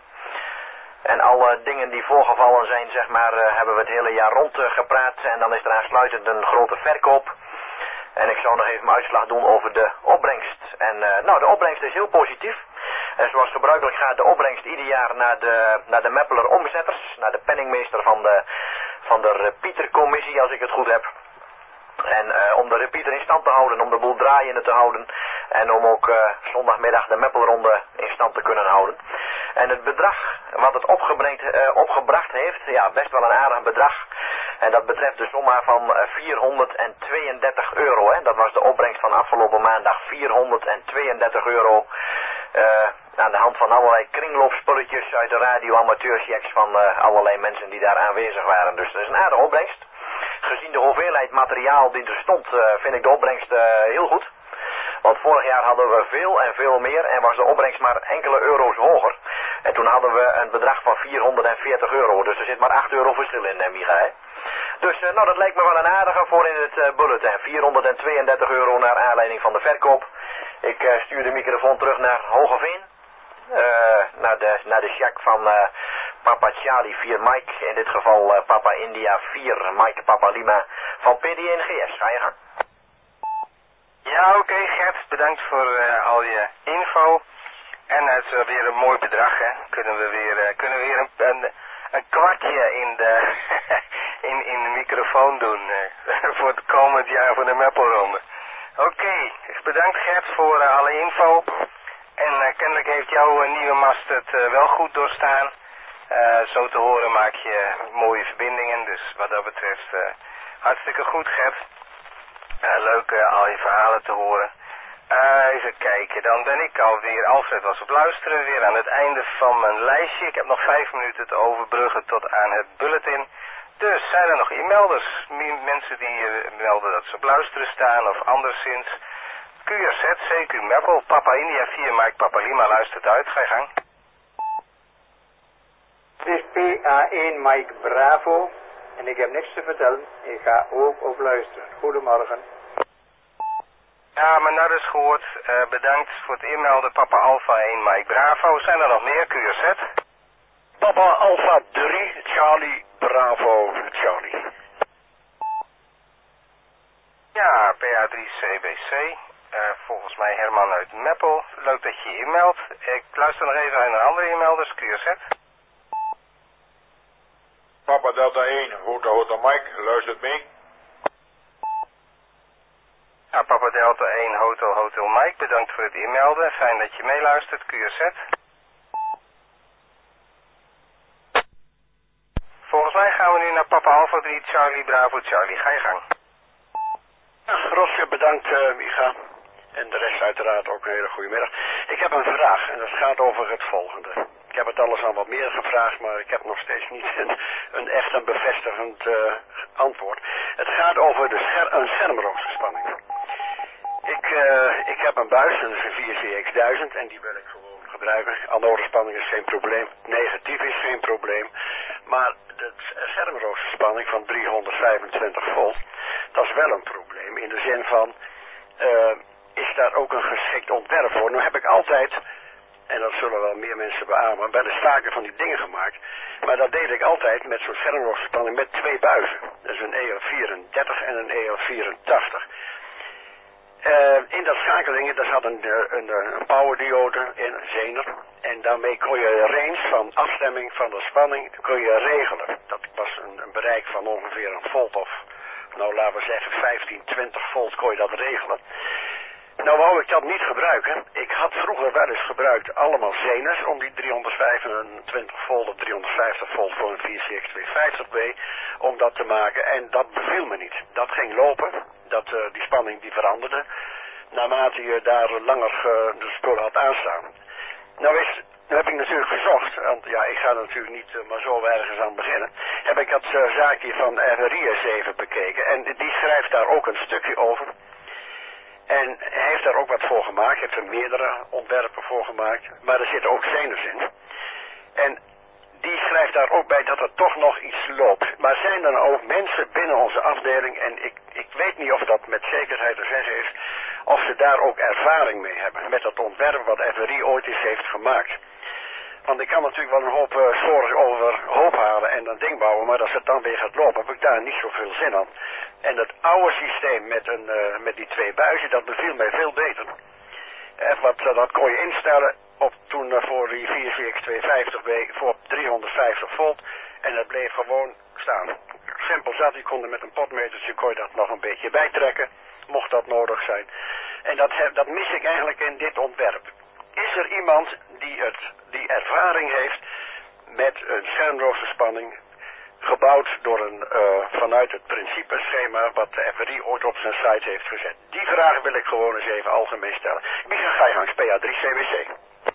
En alle dingen die voorgevallen zijn, zeg maar, uh, hebben we het hele jaar rond uh, gepraat. En dan is er aansluitend een grote verkoop. En ik zou nog even mijn uitslag doen over de opbrengst. En uh, nou, de opbrengst is heel positief. En zoals gebruikelijk gaat de opbrengst ieder jaar naar de, naar de Meppeler omzetters. Naar de penningmeester van de, van de repeatercommissie, als ik het goed heb. En uh, om de repeater in stand te houden, om de boel draaiende te houden. En om ook uh, zondagmiddag de Meppelronde in stand te kunnen houden. En het bedrag wat het opgebracht, uh, opgebracht heeft, ja, best wel een aardig bedrag. En dat betreft de somma van uh, vierhonderdtweeëndertig euro. Hè. Dat was de opbrengst van afgelopen maandag, vierhonderdtweeëndertig euro. Uh, aan de hand van allerlei kringloopspulletjes uit de radio-amateurchecks van uh, allerlei mensen die daar aanwezig waren. Dus dat is een aardige opbrengst. Gezien de hoeveelheid materiaal die er stond, uh, vind ik de opbrengst uh, heel goed. Want vorig jaar hadden we veel en veel meer en was de opbrengst maar enkele euro's hoger. En toen hadden we een bedrag van vierhonderdveertig euro. Dus er zit maar acht euro verschil in, hè, Micha, hè? Dus uh, nou, dat lijkt me wel een aardige voor in het uh, bulletin. vierhonderdtweeëndertig euro naar aanleiding van de verkoop. Ik uh, stuur de microfoon terug naar Hogeveen. Uh, naar de, naar de Jacques van uh, Papa Charlie vier Mike. In dit geval uh, Papa India vier Mike Papa Lima van P D één G S. Ga je gang. Ja, oké, okay, Gert. Bedankt voor uh, al je info. En het is uh, weer een mooi bedrag, hè. Kunnen we weer, uh, kunnen we weer een, een, een kwartje in de, in, in de microfoon doen uh, voor het komend jaar voor de Meppelronde. Oké, okay. Bedankt Gert voor uh, alle info. En uh, kennelijk heeft jouw uh, nieuwe mast het uh, wel goed doorstaan. Uh, zo te horen maak je mooie verbindingen, dus wat dat betreft uh, hartstikke goed Gert. Uh, leuk uh, al je verhalen te horen. Uh, even kijken, dan ben ik alweer, Alfred was op luisteren, weer aan het einde van mijn lijstje. Ik heb nog vijf minuten te overbruggen tot aan het bulletin. Dus zijn er nog e-melders, mensen die uh, melden dat ze op luisteren staan of anderszins. Q R Z, C Q Meppel, Papa India vier, Mike Papa Lima, luistert uit, ga je gang. Het is P A één Mike Bravo en ik heb niks te vertellen, ik ga ook op luisteren. Goedemorgen. Ja, mijn naam is gehoord. Uh, bedankt voor het inmelden. Papa Alpha één, Mike Bravo. Zijn er nog meer? Q R Z? Papa Alpha drie, Charlie Bravo, Charlie. Ja, P A drie C B C. Uh, volgens mij Herman uit Meppel. Leuk dat je je inmeldt. Ik luister nog even naar een andere inmelders. Q R Z? Papa Delta één, Hotel Hotel Mike, luistert mee. Ja, Papa Delta één, Hotel Hotel Mike, bedankt voor het inmelden. Fijn dat je meeluistert, Q R Z. Volgens mij gaan we nu naar Papa Alpha drie, Charlie Bravo Charlie. Ga je gang. Ja, Rosje, bedankt uh, Micha. En de rest uiteraard ook een hele goede middag. Ik heb een vraag en dat gaat over het volgende. Ik heb het alles al wat meer gevraagd, maar ik heb nog steeds niet een, een echt een bevestigend uh, antwoord. Het gaat over de scher een schermroosterspanning. Ik, uh, ik heb een buis, dat is een vier C X duizend en die wil ik gewoon gebruiken. Anoderspanning is geen probleem, negatief is geen probleem. Maar de schermroosterspanning van driehonderdvijfentwintig volt, dat is wel een probleem. In de zin van, uh, is daar ook een geschikt ontwerp voor? Nu heb ik altijd, en dat zullen wel meer mensen beamen, bij de staken van die dingen gemaakt. Maar dat deed ik altijd met zo'n schermroosterspanning met twee buizen. Dat is een E L vierendertig en een E L vierentachtig. Uh, in dat schakelingen, daar zat een, een, een powerdiode in, een zener. En daarmee kon je de range van afstemming van de spanning kon je regelen. Dat was een, een bereik van ongeveer een volt of, nou laten we zeggen vijftien, twintig volt kon je dat regelen. Nou wou ik dat niet gebruiken. Ik had vroeger wel eens gebruikt allemaal zeners om die driehonderdvijfentwintig volt of driehonderdvijftig volt voor een vier C X tweehonderdvijftig B om dat te maken. En dat beviel me niet. Dat ging lopen. Dat, uh, die spanning die veranderde naarmate je daar langer uh, de spullen had aanstaan. Nou is, nu heb ik natuurlijk gezocht, want ja, ik ga natuurlijk niet uh, maar zo ergens aan beginnen. Heb ik dat uh, zaakje van R R I eens even bekeken en die schrijft daar ook een stukje over. En hij heeft daar ook wat voor gemaakt, heeft er meerdere ontwerpen voor gemaakt, maar er zitten ook zeners in. En die schrijft daar ook bij dat er toch nog iets loopt. Maar zijn er ook mensen binnen onze afdeling, en ik, ik weet niet of dat met zekerheid te zeggen is, of ze daar ook ervaring mee hebben met dat ontwerp wat R R I ooit eens heeft gemaakt. Want ik kan natuurlijk wel een hoop uh, zorg over hoop halen en een ding bouwen, maar als het dan weer gaat lopen, heb ik daar niet zoveel zin aan. En het oude systeem met, een, uh, met die twee buizen, dat beviel mij veel beter. En wat, uh, dat kon je instellen op toen uh, voor die vier C X tweehonderdvijftig B voor driehonderdvijftig volt en dat bleef gewoon staan. Simpel zat, je kon er met een potmetertje kon je dat nog een beetje bijtrekken, mocht dat nodig zijn. En dat, dat mis ik eigenlijk in dit ontwerp. Is er iemand die, het, die ervaring heeft met een schermroosterspanning gebouwd door een, uh, vanuit het principeschema wat de F R I ooit op zijn site heeft gezet? Die vraag wil ik gewoon eens even algemeen stellen. Micha Gijhangs, P A drie C B C.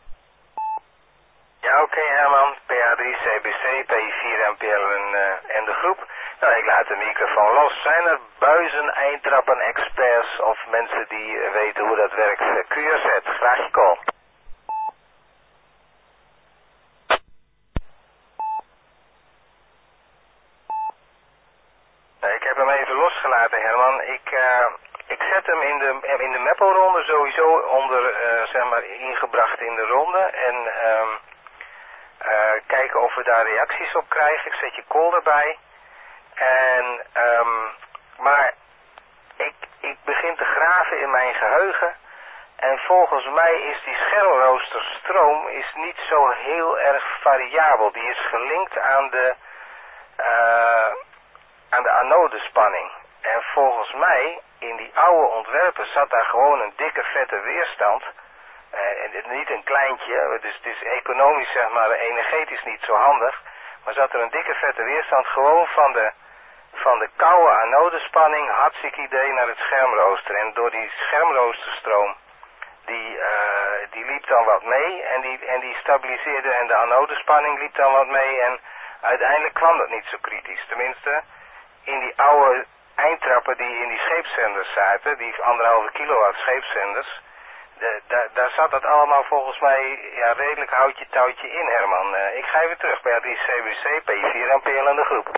Ja, oké okay, Herman, P A drie C B C, P I vier M P L en, uh, en de groep. Nou, ik laat de microfoon los. Zijn er buizen, eindtrappen, experts of mensen die uh, weten hoe dat werkt? Q R Z, graag je call. Ik heb hem even losgelaten, Herman. Ik, uh, ik zet hem in de, in de Meppelronde sowieso onder, uh, zeg maar, ingebracht in de ronde. En um, uh, kijken of we daar reacties op krijgen. Ik zet je call erbij. En, um, maar ik, ik begin te graven in mijn geheugen. En volgens mij is die schermroosterstroom is niet zo heel erg variabel. Die is gelinkt aan de... Uh, aan de anodespanning. En volgens mij, in die oude ontwerpen zat daar gewoon een dikke vette weerstand. Uh, en niet een kleintje, dus het is economisch zeg maar energetisch niet zo handig. Maar zat er een dikke vette weerstand gewoon van de, van de koude anodespanning, hartstikke idee naar het schermrooster. En door die schermroosterstroom, die, uh, die liep dan wat mee en die, en die stabiliseerde en de anodespanning liep dan wat mee. En uiteindelijk kwam dat niet zo kritisch. Tenminste, in die oude eindtrappen die in die scheepszenders zaten, die anderhalve kilowatt scheepszenders, de, da, daar zat dat allemaal volgens mij ja, redelijk houtje touwtje in, Herman. Uh, ik ga even terug bij die C B C, P vier en P L en de groep.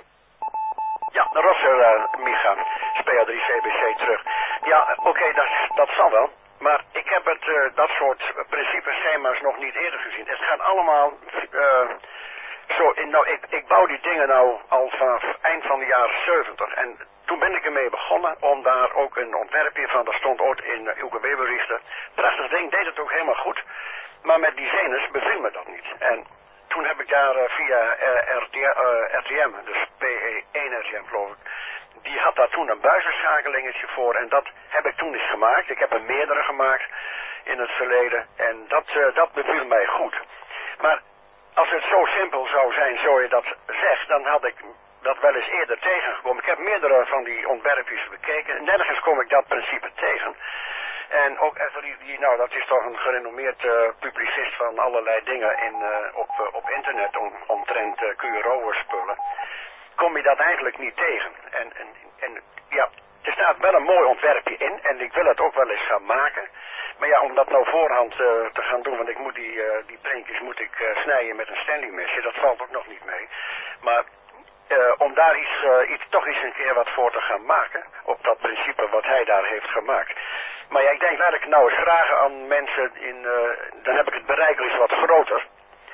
Ja, de Rosser, uh, Micha, P A drie C B C terug. Ja, oké, okay, dat, dat zal wel. Maar ik heb het, uh, dat soort principe-schema's nog niet eerder gezien. Het gaat allemaal uh, zo in, nou, ik, ik bouw die dingen nou al vanaf eind van de jaren zeventig. En toen ben ik ermee begonnen om daar ook een ontwerpje van, dat stond ooit in uh, Uke Weberrichter. Prachtig ding, deed het ook helemaal goed. Maar met die Zenus beviel me dat niet. En toen heb ik daar uh, via uh, R T, uh, R T M, dus P E één R T M geloof ik, die had daar toen een buizenschakelingetje voor en dat heb ik toen eens gemaakt. Ik heb er meerdere gemaakt in het verleden en dat, uh, dat beviel mij goed. Maar als het zo simpel zou zijn, zo je dat zegt, dan had ik dat wel eens eerder tegengekomen. Ik heb meerdere van die ontwerpjes bekeken en nergens kom ik dat principe tegen. En ook Everly, die, nou dat is toch een gerenommeerd uh, publicist van allerlei dingen in, uh, op, uh, op internet om, omtrent uh, Q R O-spullen. Kom je dat eigenlijk niet tegen. En, en, en ja, er staat wel een mooi ontwerpje in en ik wil het ook wel eens gaan maken. Maar ja, om dat nou voorhand uh, te gaan doen, want ik moet die, uh, die printjes moet ik uh, snijden met een Stanley mesje, dat valt ook nog niet mee. Maar uh, om daar iets, uh, iets, toch eens een keer wat voor te gaan maken, op dat principe wat hij daar heeft gemaakt. Maar ja, ik denk, laat ik het nou eens vragen aan mensen in, uh, dan heb ik het bereik eens wat groter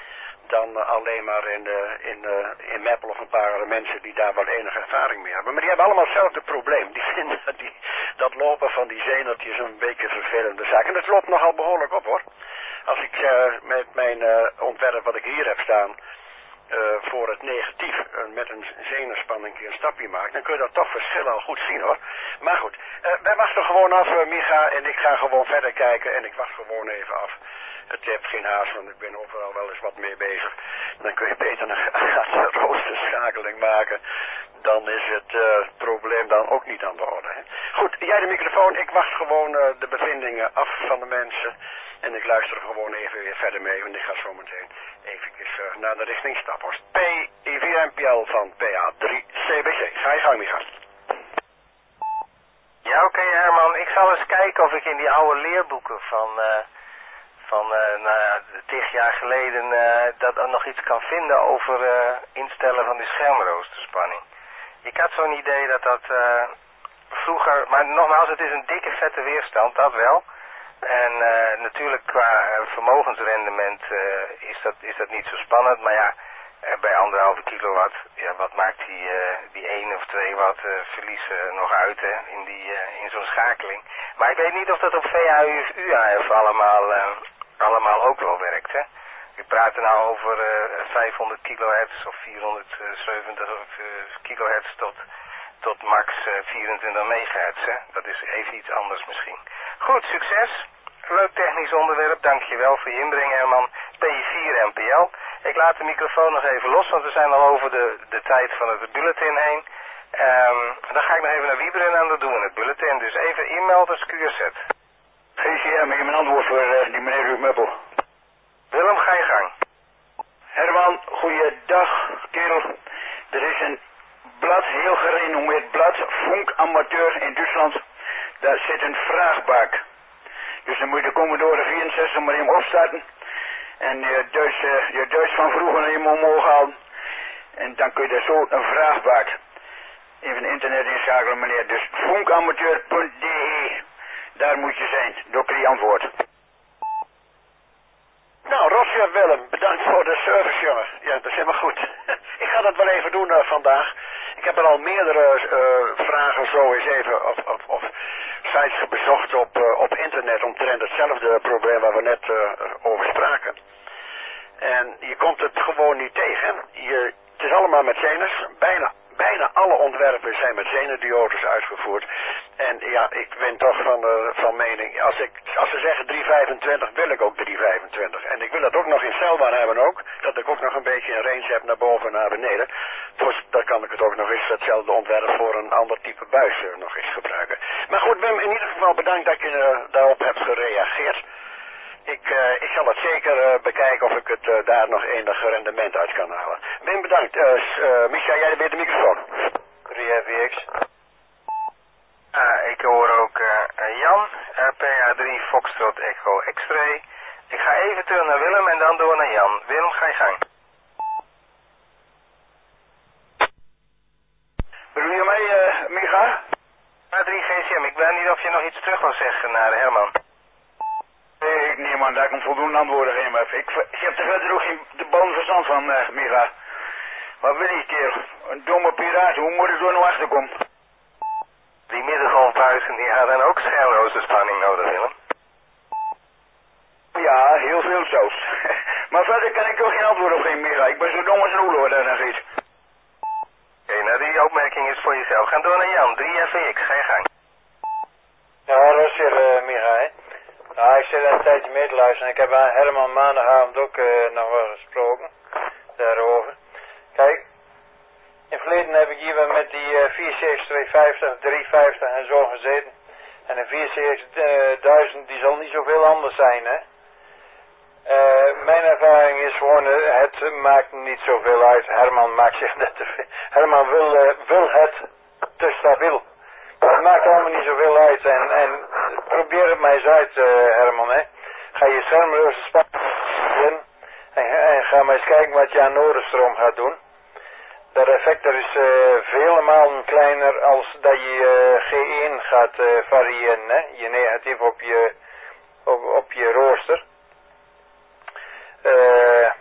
dan uh, alleen maar in, uh, in, uh, in Meppel of een paar mensen die daar wel enige ervaring mee hebben. Maar die hebben allemaal hetzelfde probleem. Die vinden die, dat lopen van die zenertjes een beetje vervelende zaak. En dat loopt nogal behoorlijk op hoor. Als ik uh, met mijn uh, ontwerp wat ik hier heb staan, uh, voor het negatief uh, met een zenerspanning een stapje maak, dan kun je dat toch verschillen al goed zien hoor. Maar goed, uh, wij wachten gewoon af, uh, Micha, en ik ga gewoon verder kijken en ik wacht gewoon even af. Het heeft geen haast, want ik ben overal wel eens wat mee bezig. Dan kun je beter een roosterschakeling maken. Dan is het uh, probleem dan ook niet aan de orde. Hè? Goed, jij de microfoon. Ik wacht gewoon uh, de bevindingen af van de mensen. En ik luister gewoon even weer verder mee. Want ik ga zo meteen even uh, naar de richting Staphorst. P I vier M P L van P A drie C B C. Ga je gang, Micha. Ja, oké okay, Herman. Ik zal eens kijken of ik in die oude leerboeken van... Uh... van uh, nou ja, tig jaar geleden uh, dat er nog iets kan vinden over uh, instellen van die schermroosterspanning. Ik had zo'n idee dat dat uh, vroeger, maar nogmaals, het is een dikke vette weerstand, dat wel. En uh, natuurlijk qua uh, vermogensrendement uh, is, dat, is dat niet zo spannend, maar ja, uh, bij anderhalve kilowatt, ja, wat maakt die, uh, die één of twee watt uh, verlies uh, nog uit hè, in, die, uh, in zo'n schakeling. Maar ik weet niet of dat op V H U of U H F allemaal... Uh, allemaal ook wel werkt, hè. We praten nou over uh, vijfhonderd kilohertz of vierhonderdzeventig uh, kilohertz tot, tot max uh, vierentwintig megahertz, hè. Dat is even iets anders misschien. Goed, succes. Leuk technisch onderwerp, dankjewel voor je inbreng, Herman. P vier M P L. Ik laat de microfoon nog even los, want we zijn al over de, de tijd van het bulletin heen. Um, dan ga ik nog even naar Wieberen en dat doen we in het bulletin. Dus even e-mail, Q R Z. G C M, ik heb een antwoord voor uh, die meneer Ruud Meppel. Willem, ga je gang. Herman, goeiedag, kerel. Er is een blad, heel gerenommeerd blad, Funk Amateur in Duitsland. Daar zit een vraagbak. Dus dan moet je de Commodore vierenzestig maar even opstarten. En je Duits, uh, je Duits van vroeger even omhoog halen. En dan kun je daar zo een vraagbak. Even internet inschakelen, meneer. Dus funkamateur punt d e. Daar moet je zijn, door die antwoord. Nou, Roger Willem, bedankt voor de service, jongen. Ja, dat is helemaal goed. Ik ga dat wel even doen uh, vandaag. Ik heb er al meerdere uh, vragen zo eens even of, of, of sites bezocht op, uh, op internet omtrent hetzelfde probleem waar we net uh, over spraken. En je komt het gewoon niet tegen. Je, het is allemaal met zeners, bijna, bijna alle ontwerpen zijn met zenendiodes uitgevoerd. En ja, ik ben toch van, uh, van mening, als, ik, als ze zeggen drie vijfentwintig, wil ik ook drie vijfentwintig. En ik wil dat ook nog in celbaar hebben ook, dat ik ook nog een beetje een range heb naar boven en naar beneden. Dus dan kan ik het ook nog eens, hetzelfde ontwerp voor een ander type buis uh, nog eens gebruiken. Maar goed, Wim, in ieder geval bedankt dat je uh, daarop hebt gereageerd. Ik, uh, ik zal het zeker uh, bekijken of ik het uh, daar nog enig rendement uit kan halen. Wim, bedankt. Uh, uh, Micha, jij weer de microfoon. drie F X. Uh, ik hoor ook uh, Jan, uh, P A drie Foxtrot Echo X-ray. Ik ga even terug naar Willem en dan door naar Jan. Willem, ga je gang. Bedoel je mij, uh, Micha? P A drie G C M, ik weet niet of je nog iets terug wil zeggen naar Herman. Nee, ik neem aan dat ik hem voldoende antwoorden geef. Maar ik, ik heb er verder ook geen de bal verstand van, uh, Micha. Wat wil ik, kerel? Een domme piraat, hoe moet ik er nou achter komen? Die middengolfbuizen die hadden ook schermroosterspanning nodig, Willem. Ja, heel veel zelfs. Maar verder kan ik toch geen antwoord op geven, Micha. Ik ben zo dom als een oele wat daar dan ziet. Oké, okay, nou die opmerking is voor jezelf. Ga door naar Jan, drie F X, ga je gang. Ja, dat is hier, uh, Micha, hè. Nou, ik zit er een tijdje mee te luisteren. Ik heb aan Herman maandagavond ook uh, nog wel gesproken daarover. Kijk, in het verleden heb ik hier wel met die uh, vier C X tweehonderdvijftig, driehonderdvijftig en zo gezeten. En een vier C X duizend die zal niet zoveel anders zijn, hè. Uh, mijn ervaring is gewoon, uh, het maakt niet zoveel uit. Herman maakt zich net te veel. Herman wil, uh, wil het te stabiel. Het maakt allemaal niet zoveel uit. En, en probeer het maar eens uit, uh, Herman, hè. Ga je schermrooster spannen en, en ga maar eens kijken wat je aan noordenstroom gaat doen. Dat effect er is uh, vele malen kleiner als dat je uh, G één gaat uh, variëren, hè. Je negatief op je, op, op je rooster. Uh, uh,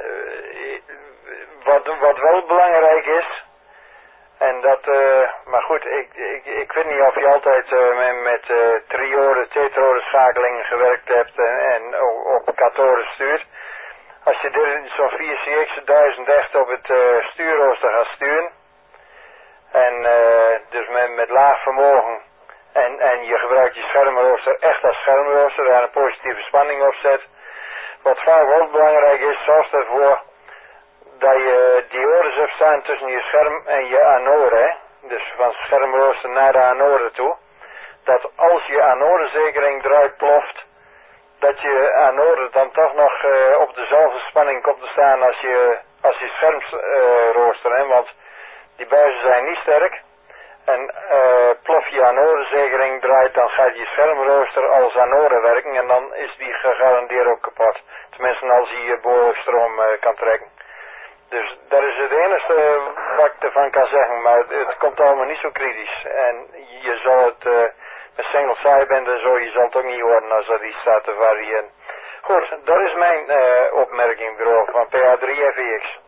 wat, wat wel belangrijk is, en dat, uh, maar goed, ik, ik, ik weet niet of je altijd uh, met, met uh, triode, tetrode schakelingen gewerkt hebt en, en op katoren stuurt. Als je dit zo'n vier C X duizend echt op het uh, stuurrooster gaat sturen, en uh, dus met, met laag vermogen, en, en je gebruikt je schermrooster echt als schermrooster, daar een positieve spanning op zet. Wat vaak wel belangrijk is, zorg ervoor dat je diodes hebt staan tussen je scherm en je anode, hè? Dus van schermrooster naar de anode toe. Dat als je anodezekering eruit ploft, dat je anode dan toch nog uh, op dezelfde spanning komt te staan als je, als je schermrooster, hè? Want die buizen zijn niet sterk. En uh, plof je anodezekering draait, dan gaat je schermrooster als anode werken en dan is die gegarandeerd ook kapot. Tenminste als hij je behoorlijk stroom uh, kan trekken. Dus dat is het enige wat ik ervan kan zeggen, maar het, het komt allemaal niet zo kritisch. En je zal het uh, met single sideband en zo, je zal het ook niet horen als dat iets staat te variëren. Goed, dat is mijn uh, opmerking bureau van P A drie F X.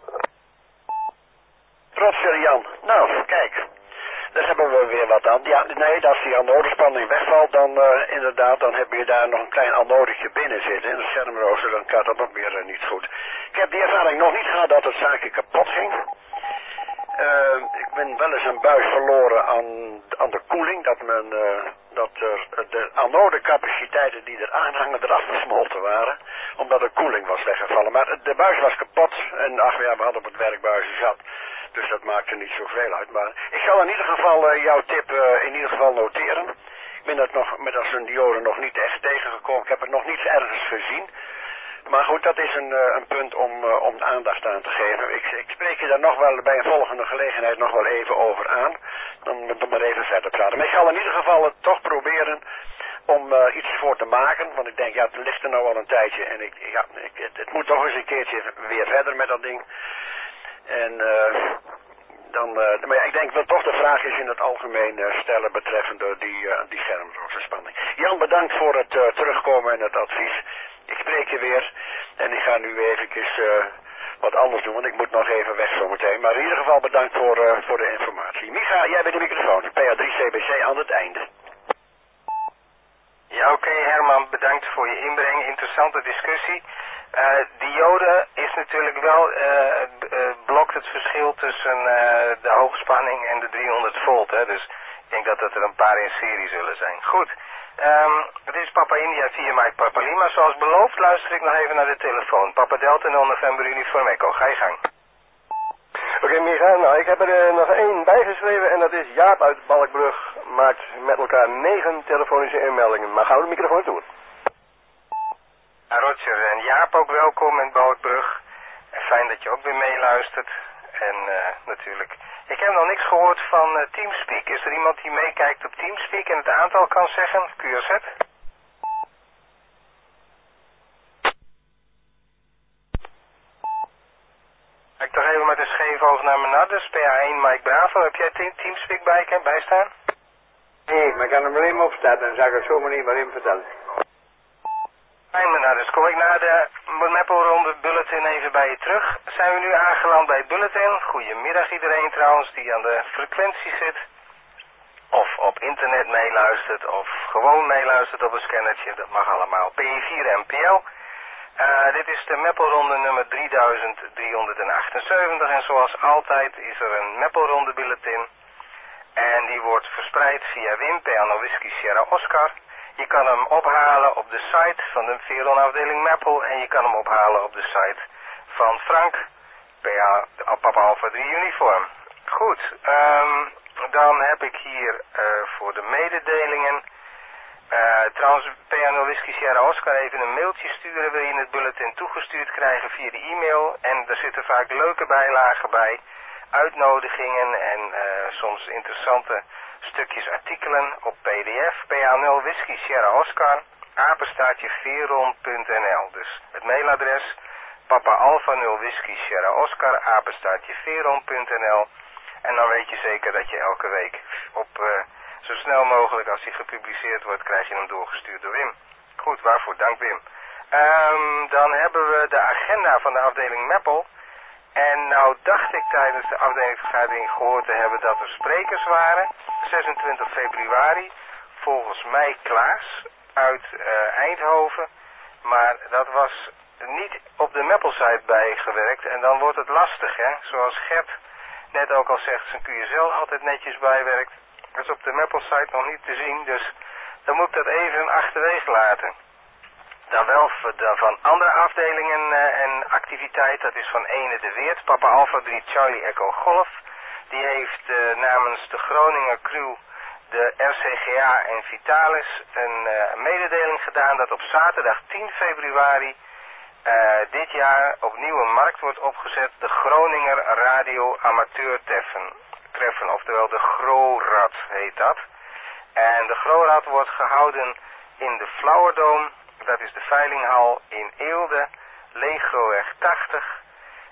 Rotser Jan, nou kijk. Daar hebben we weer wat aan. Ja, nee, als die anodespanning wegvalt, dan uh, inderdaad, dan heb je daar nog een klein anodetje binnen zitten in de schermrooster, dan gaat dat nog meer uh, niet goed. Ik heb die ervaring nog niet gehad dat het zaakje kapot ging. Uh, ik ben wel eens een buis verloren aan, aan de koeling, dat, men, uh, dat er de anodecapaciteiten die er aanhangen eraf gesmolten waren, omdat de koeling was weggevallen. Maar de buis was kapot en ach ja, we hadden op het werkbuizen zat. Dus dat maakt er niet zoveel uit. Maar ik zal in ieder geval uh, jouw tip uh, in ieder geval noteren. Ik ben dat nog met als een diode nog niet echt tegengekomen. Ik heb het nog niet ergens gezien. Maar goed, dat is een, uh, een punt om, uh, om aandacht aan te geven. Ik, ik spreek je daar nog wel bij een volgende gelegenheid nog wel even over aan. Dan moeten we maar even verder praten. Maar ik zal in ieder geval het toch proberen om uh, iets voor te maken. Want ik denk, ja, het ligt er nou al een tijdje. En ik, ja, ik, het, het moet toch eens een keertje weer verder met dat ding. En uh, dan, uh, maar ja, ik denk dat toch de vraag is in het algemeen uh, stellen betreffende die, uh, die schermroosterspanning. Jan, bedankt voor het uh, terugkomen en het advies. Ik spreek je weer en ik ga nu eventjes uh, wat anders doen, want ik moet nog even weg zometeen. Maar in ieder geval bedankt voor, uh, voor de informatie. Micha, jij bent de microfoon, P A drie C B C aan het einde. Ja, oké okay, Herman, bedankt voor je inbreng. Interessante discussie. Uh, diode is natuurlijk wel, uh, uh, blokt het verschil tussen uh, de hoogspanning en de driehonderd volt. Hè? Dus ik denk dat dat er een paar in serie zullen zijn. Goed. Um, het is Papa India vier Mike Papa Lima. Zoals beloofd luister ik nog even naar de telefoon. Papa Delta nul November Uniform Echo. Ga je gang. Oké, okay, Micha, nou ik heb er uh, nog één bijgeschreven en dat is Jaap uit Balkbrug. Maakt met elkaar negen telefonische inmeldingen. Maar gauw de microfoon toe. Roger en Jaap ook welkom in Balkbrug. En fijn dat je ook weer meeluistert. En uh, natuurlijk, ik heb nog niks gehoord van uh, Teamspeak. Is er iemand die meekijkt op Teamspeak en het aantal kan zeggen? Q R Z? Ik toch even met een scheef oog naar mijn nadders. P A één Mike Bravo. Heb jij te Teamspeak bij, bij staan? Nee, maar ik kan hem alleen opstarten. Dan zal ik het zo meteen maar in vertellen. Fijn, mijn nadders. Kom ik na de Maple-ronde bulletin even bij je terug. Zijn we nu aangeland bij het bulletin. Goedemiddag iedereen trouwens die aan de frequentie zit. Of op internet meeluistert. Of gewoon meeluistert op een scannertje. Dat mag allemaal. P vier M P L. Uh, dit is de Maple-ronde nummer drieduizend driehonderdachtenzeventig en zoals altijd is er een Maple-ronde bulletin. En die wordt verspreid via Wim, Piano Whisky Sierra Oscar. Je kan hem ophalen op de site van de Veron-afdeling Maple en je kan hem ophalen op de site van Frank, Papa Alpha drie Uniform. Goed, um, dan heb ik hier uh, voor de mededelingen... Uh, trouwens, Piano Whisky Sierra Oscar even een mailtje sturen, wil je het bulletin toegestuurd krijgen via de e-mail. En er zitten vaak leuke bijlagen bij, uitnodigingen en uh, soms interessante stukjes artikelen op P D F. P A nul Whisky Sierra Oscar, apenstaartje veron punt n l. Dus het mailadres, Papa Alpha nul Whisky Sierra Oscar, apenstaartje veron punt n l. En dan weet je zeker dat je elke week op... Uh, Zo snel mogelijk als hij gepubliceerd wordt, krijg je hem doorgestuurd door Wim. Goed, waarvoor dank Wim. Um, dan hebben we de agenda van de afdeling Maple. En nou dacht ik tijdens de afdelingsvergadering gehoord te hebben dat er sprekers waren. zesentwintig februari, volgens mij Klaas uit uh, Eindhoven. Maar dat was niet op de Maple-site bijgewerkt en dan wordt het lastig, hè. Zoals Gert net ook al zegt, zijn Q S L altijd netjes bijwerkt. Dat is op de Maple-site nog niet te zien, dus dan moet ik dat even achterwege laten. Dan wel van andere afdelingen uh, en activiteit, dat is van Ene de Weert, Papa Alpha drie Charlie Echo Golf. Die heeft uh, namens de Groninger crew, de R C G A en Vitalis een uh, mededeling gedaan dat op zaterdag tien februari uh, dit jaar opnieuw een markt wordt opgezet, de Groninger Radio Amateur Treffen. treffen oftewel de GroRad heet dat. En de GroRad wordt gehouden in de Flauwerdoom, dat is de veilinghal in Eelde, Leegroweg tachtig.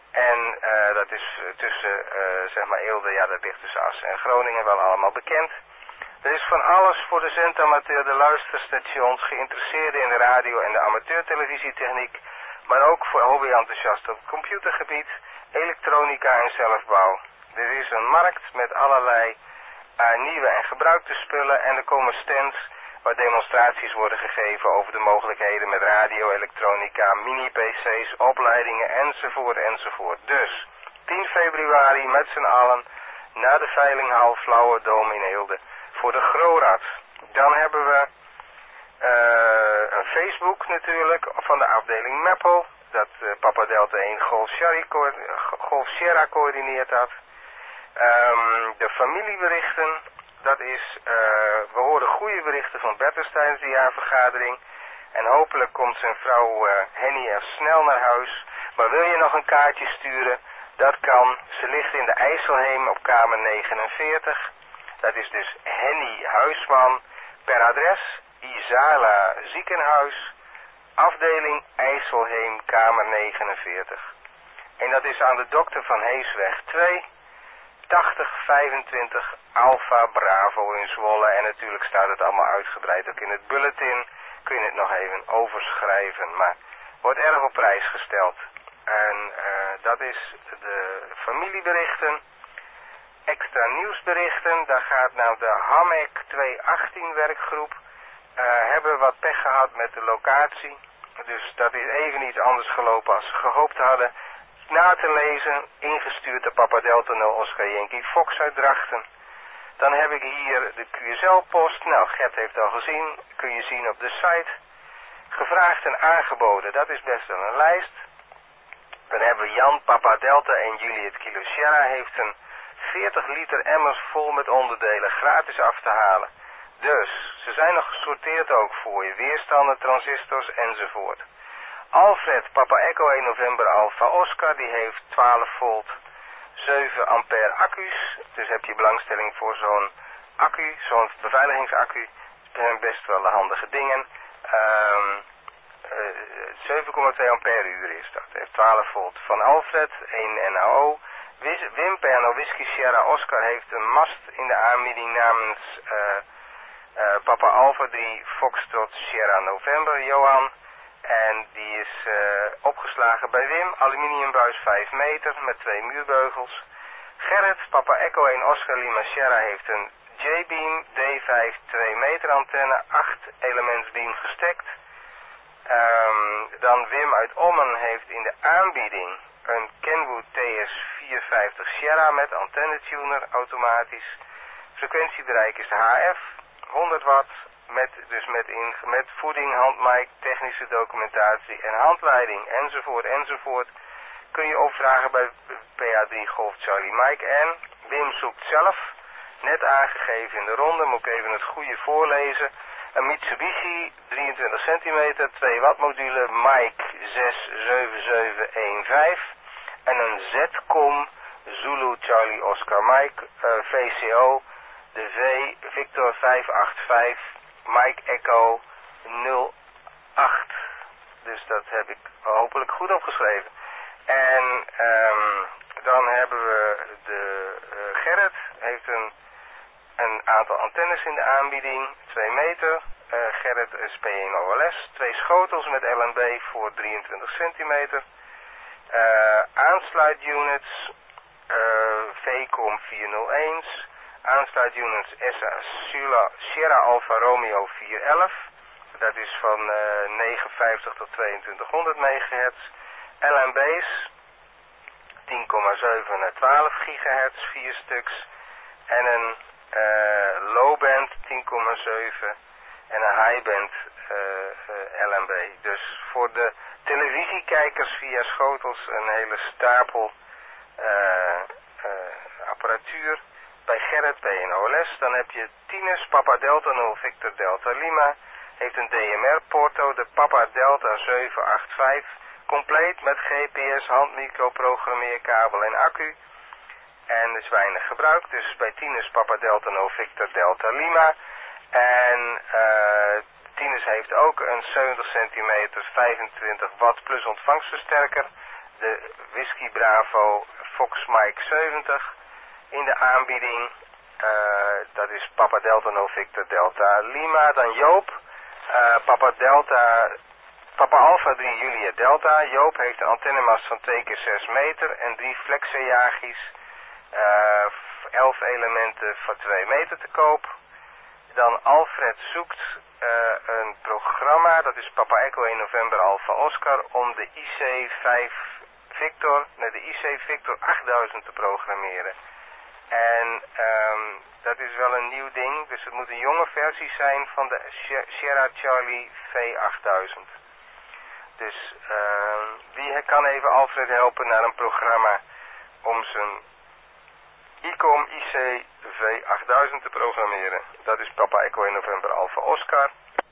En uh, dat is tussen, uh, zeg maar Eelde, ja dat ligt tussen Assen en Groningen, wel allemaal bekend. Er is van alles voor de zendamateur, de luisterstations, geïnteresseerden in de radio en de amateurtelevisietechniek, maar ook voor hobby-enthousiasten op het computergebied, elektronica en zelfbouw. Er is een markt met allerlei uh, nieuwe en gebruikte spullen en er komen stands waar demonstraties worden gegeven over de mogelijkheden met radio, elektronica, mini-P C's, opleidingen enzovoort enzovoort. Dus tien februari met z'n allen naar de veilinghal Flauwerdoom in Eelde voor de GroRad. Dan hebben we uh, een Facebook natuurlijk van de afdeling Maple, dat uh, Papa Delta één Golf Sierra, Golf Sierra coördineert dat. Um, de familieberichten, dat is, uh, we horen goede berichten van Bertus tijdens de jaarvergadering. En hopelijk komt zijn vrouw uh, Henny er snel naar huis. Maar wil je nog een kaartje sturen, dat kan. Ze ligt in de IJsselheem op kamer negenenveertig. Dat is dus Henny Huisman. Per adres Isala Ziekenhuis, afdeling IJsselheem, kamer negenenveertig. En dat is aan de Dokter van Heesweg twee. tachtig vijfentwintig Alpha Bravo in Zwolle. En natuurlijk staat het allemaal uitgebreid ook in het bulletin. Kun je het nog even overschrijven. Maar wordt erg op prijs gesteld. En uh, dat is de familieberichten. Extra nieuwsberichten. Daar gaat nou de Hamek tweehonderdachttien werkgroep uh, hebben wat pech gehad met de locatie. Dus dat is even iets anders gelopen als ze gehoopt hadden. Na te lezen, ingestuurd de Papa Delta nul Oscar Yankee Fox uit Drachten. Dan heb ik hier de Q S L-post. Nou, Gert heeft al gezien. Kun je zien op de site. Gevraagd en aangeboden. Dat is best wel een lijst. Dan hebben we Jan, Papa Delta en Juliet Kilo Sierra heeft een veertig liter emmers vol met onderdelen gratis af te halen. Dus, ze zijn nog gesorteerd ook voor je. Weerstanden, transistors enzovoort. Alfred, Papa Echo één November Alpha Oscar, die heeft twaalf volt zeven ampère accu's. Dus heb je belangstelling voor zo'n accu, zo'n beveiligingsaccu. Dat zijn best wel handige dingen. Um, uh, zeven komma twee ampère uur is dat. Heeft twaalf volt. Van Alfred, één N A O. Wim Pernel Whisky Sierra Oscar heeft een mast in de aanbieding namens uh, uh, Papa Alpha drie Foxtrot Sierra November, Johan. En die is uh, opgeslagen bij Wim. Aluminiumbuis vijf meter met twee muurbeugels. Gerrit, Papa Echo één Oscar Lima Sierra heeft een J-beam D vijf twee meter antenne, acht elements beam gestekt. Um, dan Wim uit Ommen heeft in de aanbieding een Kenwood T S vierhonderdvijftig Sierra met antennetuner automatisch. Frequentiebereik is de H F, honderd watt, met, dus met, in, met voeding, handmic, technische documentatie en handleiding enzovoort enzovoort. Kun je opvragen bij P A drie Golf Charlie Mike. En Wim zoekt zelf, net aangegeven in de ronde, moet ik even het goede voorlezen. Een Mitsubishi drieëntwintig centimeter, twee watt module, Mike zes zeven zeven een vijf. En een Z-com Zulu Charlie Oscar Mike uh, V C O, de V Victor vijf acht vijf Mike Echo nul acht. Dus dat heb ik hopelijk goed opgeschreven. En um, dan hebben we de uh, Gerrit, heeft een, een aantal antennes in de aanbieding, twee meter. Uh, Gerrit is P één O L S, twee schotels met L N B voor drieëntwintig centimeter. Uh, aansluitunits, uh, V COM vierhonderdéén, aansluitunits S A Sula Sierra Alfa Romeo vierhonderdelf. Dat is van uh, negenenvijftig tot tweeëntwintighonderd megahertz. L N B's tien komma zeven naar twaalf gigahertz, vier stuks. En een uh, low band tien komma zeven en een high band uh, uh, L N B. Dus voor de televisiekijkers via schotels een hele stapel uh, uh, apparatuur. Bij Gerrit bij een O L S, dan heb je Tinus Papa Delta nul Victor Delta Lima. Heeft een D M R-porto, de Papa Delta zeven acht vijf. Compleet met G P S, handmicro, programmeerkabel en accu. En is weinig gebruikt, dus bij Tinus Papa Delta nul Victor Delta Lima. En uh, Tinus heeft ook een zeventig centimeter, vijfentwintig watt plus ontvangstversterker. De Whisky Bravo Fox Mike zeventig. In de aanbieding, uh, dat is Papa Delta nul Victor Delta Lima. Dan Joop, uh, Papa Delta, Papa Alpha drie Juliet Delta. Joop heeft een antennemast van twee keer zes meter en drie flexejagis. Uh, elf elementen voor twee meter te koop. Dan Alfred zoekt uh, een programma, dat is Papa Echo één November Alpha Oscar, om de I C vijf Victor, nee, de I C Victor achtduizend te programmeren. En um, dat is wel een nieuw ding, dus het moet een jonge versie zijn van de Sierra Charlie V achtduizend. Dus uh, wie kan even Alfred helpen naar een programma om zijn I C O M I C V achtduizend te programmeren. Dat is Papa Echo één November Alpha Oscar.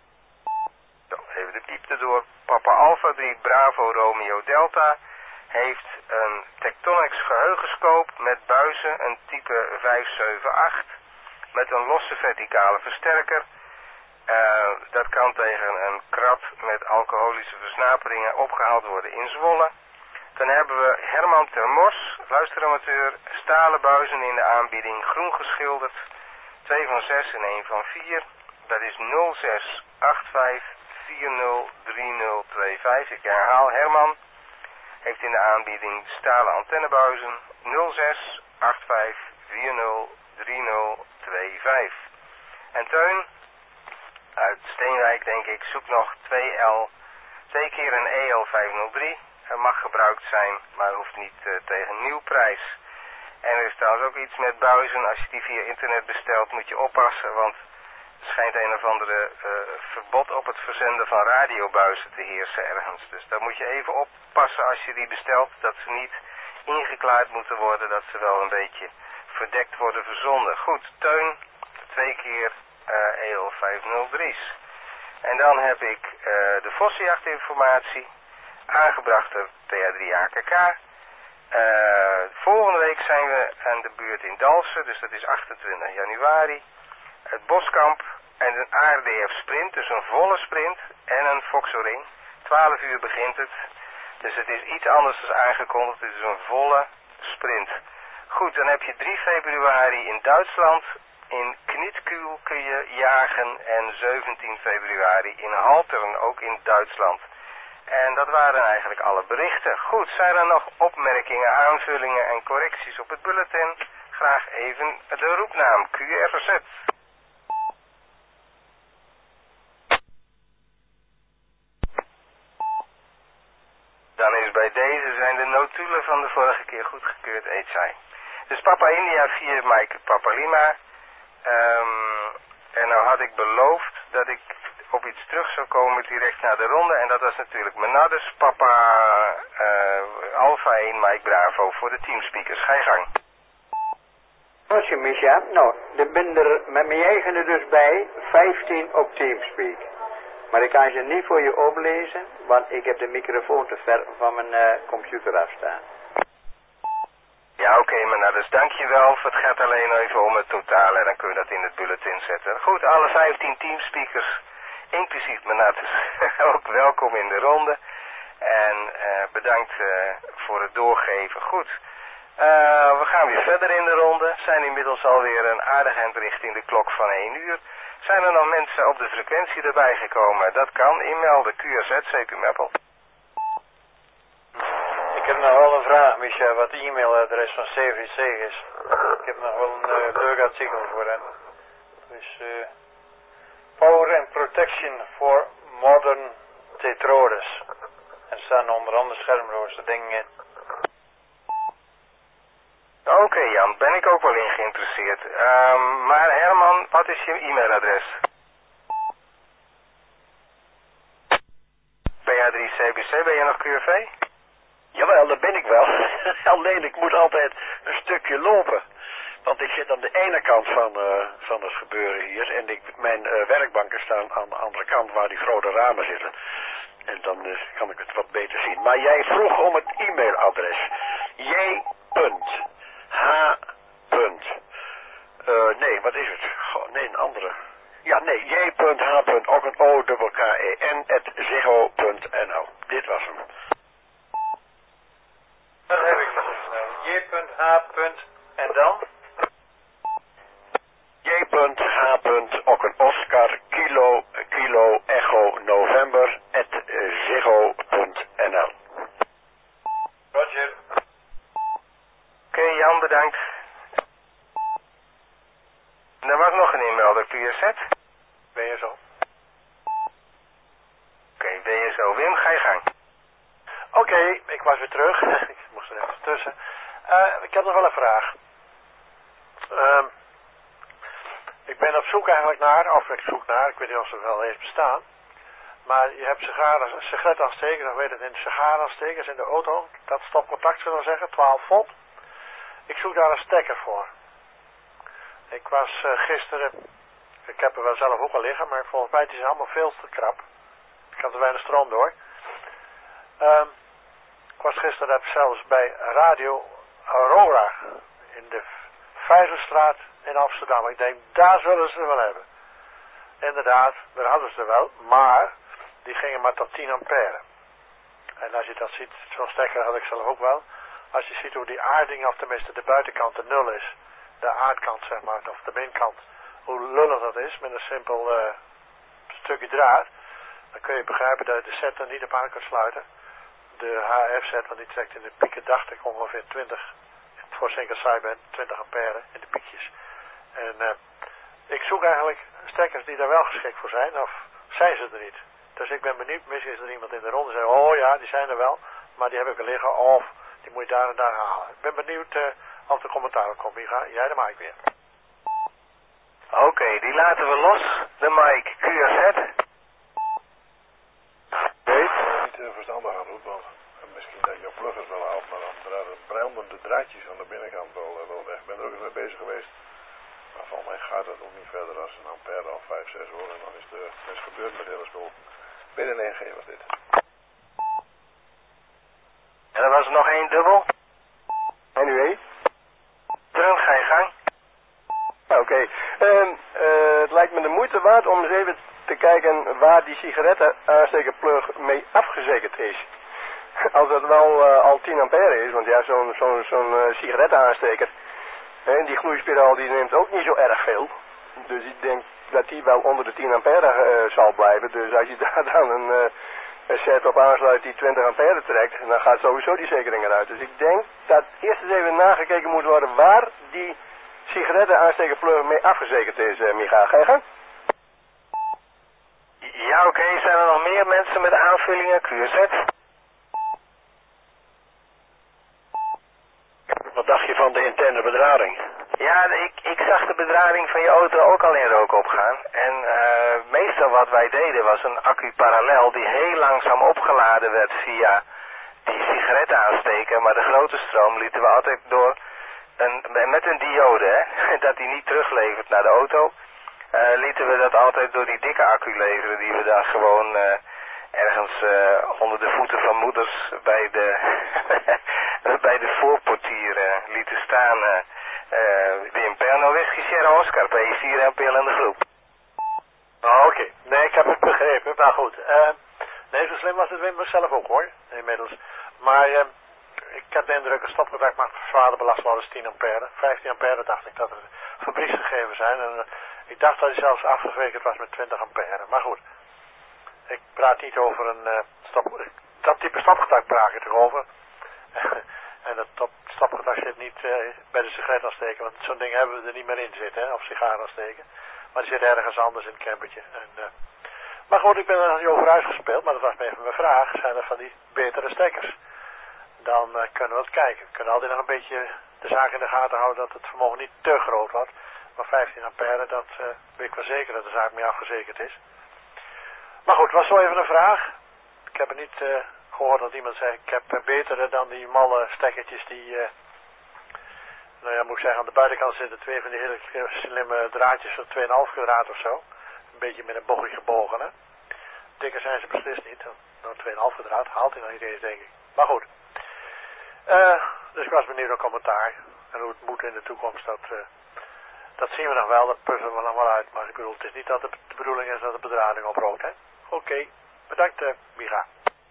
Zo, even de piep erdoor. Papa Alpha drie Bravo Romeo Delta heeft een Tektronix geheugenscoop met buizen, een type vijf zeven acht met een losse verticale versterker. Uh, dat kan tegen een krat met alcoholische versnaperingen opgehaald worden in Zwolle. Dan hebben we Herman Termors, luisteramateur, stalen buizen in de aanbieding, groen geschilderd, twee van zes en één van vier. Dat is nul zes acht vijf vier nul drie nul twee vijf. Ik herhaal, Herman heeft in de aanbieding stalen antennebuizen nul zes acht vijf vier nul drie nul twee vijf. En Teun, uit Steenwijk, denk ik. Zoek nog twee L, twee keer een E L vijfhonderddrie. Het mag gebruikt zijn, maar hoeft niet uh, tegen nieuwprijs. En er is trouwens ook iets met buizen. Als je die via internet bestelt, moet je oppassen, want er schijnt een of andere uh, verbod op het verzenden van radiobuizen te heersen ergens. Dus daar moet je even oppassen als je die bestelt, dat ze niet ingeklaard moeten worden, dat ze wel een beetje verdekt worden verzonden. Goed, Teun, twee keer uh, E L vijfhonderddrie's. En dan heb ik uh, de vossenjachtinformatie, aangebracht door P A drie A K K. Uh, volgende week zijn we aan de beurt in Dalsen, dus dat is achtentwintig januari. Het Boskamp en een A R D F sprint, dus een volle sprint en een Foxoring. twaalf uur begint het, dus het is iets anders dan aangekondigd, het is een volle sprint. Goed, dan heb je drie februari in Duitsland, in Knitkuhl kun je jagen en zeventien februari in Haltern, ook in Duitsland. En dat waren eigenlijk alle berichten. Goed, zijn er nog opmerkingen, aanvullingen en correcties op het bulletin? Graag even de roepnaam Q R Z. Dan is bij deze zijn de notulen van de vorige keer goedgekeurd, eet zij. Dus Papa India vier Mike Papa Lima. Um, en nou had ik beloofd dat ik op iets terug zou komen direct na de ronde. En dat was natuurlijk Menades, Papa uh, Alpha één Mike Bravo voor de teamspeakers. Ga je gang. Als je Micha, nou, er ben er met mijn eigen dus bij vijftien op Teamspeak. Maar ik kan ze niet voor je oplezen, want ik heb de microfoon te ver van mijn uh, computer afstaan. Ja, oké, okay, Menades, dankjewel. Het gaat alleen even om het totale en dan kun je dat in het bulletin zetten. Goed, alle vijftien teamspeakers, inclusief Menades, ook welkom in de ronde. En uh, bedankt uh, voor het doorgeven. Goed, uh, we gaan weer verder in de ronde. Zijn inmiddels alweer een aardig eind richting de klok van één uur. Zijn er nog mensen op de frequentie erbij gekomen? Dat kan, inmelden, Q R Z, C Q Meppel. Ik heb nog wel een vraag, Micha, wat de e-mailadres van C V C is. Ik heb nog wel een uh, leuk artikel voor hen. Dus uh, Power and Protection for Modern Tetrodes. En er staan onder andere schermrooster dingen in. Oké okay, Jan, ben ik ook wel in geïnteresseerd. Um, maar Herman, wat is je e-mailadres? P A drie C B C, ben je nog Q R V? Jawel, dat ben ik wel. Alleen ik moet altijd een stukje lopen. Want ik zit aan de ene kant van, uh, van het gebeuren hier. En ik, mijn uh, werkbanken staan aan de andere kant waar die grote ramen zitten. En dan uh, kan ik het wat beter zien. Maar jij vroeg om het e-mailadres. J. H. Uh, nee, wat is het? Goh, nee, een andere. Ja, nee, J. H. Ook een O K K E N at ziggo punt n l. Dit was hem. Dat heb ik nog eens. J. H. En dan? J. H. Ook een Oscar Kilo Kilo Echo November at ziggo punt n l. Roger. Oké, okay, Jan, bedankt. En er was nog een inmelder, Q R Z. Ben je zo? Oké, okay, ben je zo. Wim, ga je gang. Oké, okay, ik was weer terug. Ik moest er even tussen. Uh, ik heb nog wel een vraag. Um, ik ben op zoek eigenlijk naar, of ik zoek naar, ik weet niet of ze wel eens bestaan. Maar je hebt sigaren, sigaretaanstekers, ik weet het in de sigarenaanstekers in de auto. Dat stopcontact zullen we zeggen, twaalf volt. Ik zoek daar een stekker voor. Ik was uh, gisteren, ik heb er wel zelf ook al liggen, maar volgens mij is het allemaal veel te krap. Ik had er weinig stroom door. Um, ik was gisteren heb zelfs bij Radio Aurora in de Vijzelstraat in Amsterdam. Ik denk, daar zullen ze wel hebben. Inderdaad, daar hadden ze er wel, maar die gingen maar tot tien ampère. En als je dat ziet, zo'n stekker had ik zelf ook wel. Als je ziet hoe die aarding, of tenminste de buitenkant de nul is, de aardkant zeg maar, of de binnenkant, hoe lullig dat is met een simpel uh, stukje draad, dan kun je begrijpen dat je de set er niet op aan kunt sluiten. De H F set, want die trekt in de pieken, dacht ik, ongeveer twintig, voor single sideband, twintig ampère in de piekjes. En uh, ik zoek eigenlijk een stekkers die daar wel geschikt voor zijn, of zijn ze er niet? Dus ik ben benieuwd, misschien is er iemand in de ronde die zegt, oh ja, die zijn er wel, maar die heb ik er liggen, of die moet je daar en daar halen. Ik ben benieuwd uh, of er commentaar op komt, Micha. Jij de mic weer. Oké, okay, die laten we los, de mic Q R Z. Nee, niet uh, verstandig aan doet, want misschien dat je pluggers wel haalt, maar dan branden de draadjes aan de binnenkant wel, uh, wel weg. Ik ben er ook eens mee bezig geweest. Maar van mij gaat het ook niet verder als een ampère of vijf, zes hoor. En dan is de is gebeurd met de hele school. B D N G was dit. En er was er nog één dubbel. En u weet? Trun, ga je gang. Oké. Okay. Uh, uh, het lijkt me de moeite waard om eens even te kijken waar die sigarettenaanstekerplug mee afgezekerd is. Als dat wel uh, al tien ampère is, want ja, zo'n zo'n zo'n uh, sigarettenaansteker, en die gloeispiraal die neemt ook niet zo erg veel. Dus ik denk dat die wel onder de tien ampère uh, zal blijven. Dus als je daar dan een, uh, een set op aansluit die twintig ampère trekt, dan gaat sowieso die zekering eruit. Dus ik denk dat eerst eens even nagekeken moet worden waar die sigarettenaanstekerplug mee afgezekerd is, uh, Micha. Ga je gang? Ja, oké. Okay. Zijn er nog meer mensen met aanvullingen Q R Z? Wat dacht je van de interne bedrading? Ja, ik, ik zag de bedrading van je auto ook al in rook opgaan. En uh, meestal wat wij deden was een accu parallel die heel langzaam opgeladen werd via die sigarettenaansteker. Maar de grote stroom lieten we altijd door een, met een diode, hè, dat die niet teruglevert naar de auto. Uh, lieten we dat altijd door die dikke accu leveren die we daar gewoon uh, ergens uh, onder de voeten van moeders bij de, bij de voorportier uh, lieten staan. Uh, uh, Wim Perno, Whisky Sierra Oscar, P vier M P L in de groep. Oh, oké. Okay. Nee, ik heb het begrepen. Nou goed. Uh, nee, zo slim was het Wim zelf ook hoor, inmiddels. Maar uh, ik heb de indruk, een stopcontact mag zwaarder belast worden als tien ampère. vijftien ampère dacht ik dat er fabrieksgegevens zijn. En uh, ik dacht dat hij zelfs afgezekerd was met twintig ampère. Maar goed. Ik praat niet over een uh, stop... Dat type stopcontact praat ik toch over. En dat top, stopcontact zit niet uh, bij de sigaret aansteken, want zo'n ding hebben we er niet meer in zitten, hè, of sigaar aansteken. Maar die zit ergens anders in het campertje. En, uh, maar goed, ik ben er nog niet over uitgespeeld, maar dat was even mijn vraag. Zijn er van die betere stekkers? Dan uh, kunnen we het kijken. We kunnen altijd nog een beetje de zaak in de gaten houden dat het vermogen niet te groot wordt. Maar vijftien ampère, dat uh, weet ik wel zeker dat de zaak mee afgezekerd is. Maar goed, het was zo even een vraag. Ik heb er niet uh, gehoord dat iemand zei, ik heb uh, betere dan die malle stekkertjes die, uh, nou ja, moet ik zeggen, aan de buitenkant zitten twee van die hele slimme draadjes van twee komma vijf kwadraat of zo. Een beetje met een bochtje gebogen, hè. Dikker zijn ze beslist niet. Nou, twee komma vijf kwadraat haalt hij nog niet eens, denk ik. Maar goed. Uh, dus ik was benieuwd naar commentaar. En hoe het moet in de toekomst, dat, uh, dat zien we nog wel. Dat puzzelen we nog wel uit. Maar ik bedoel, het is niet dat het de bedoeling is dat de bedrading oprookt, hè. Oké, okay. Bedankt, uh, Micha.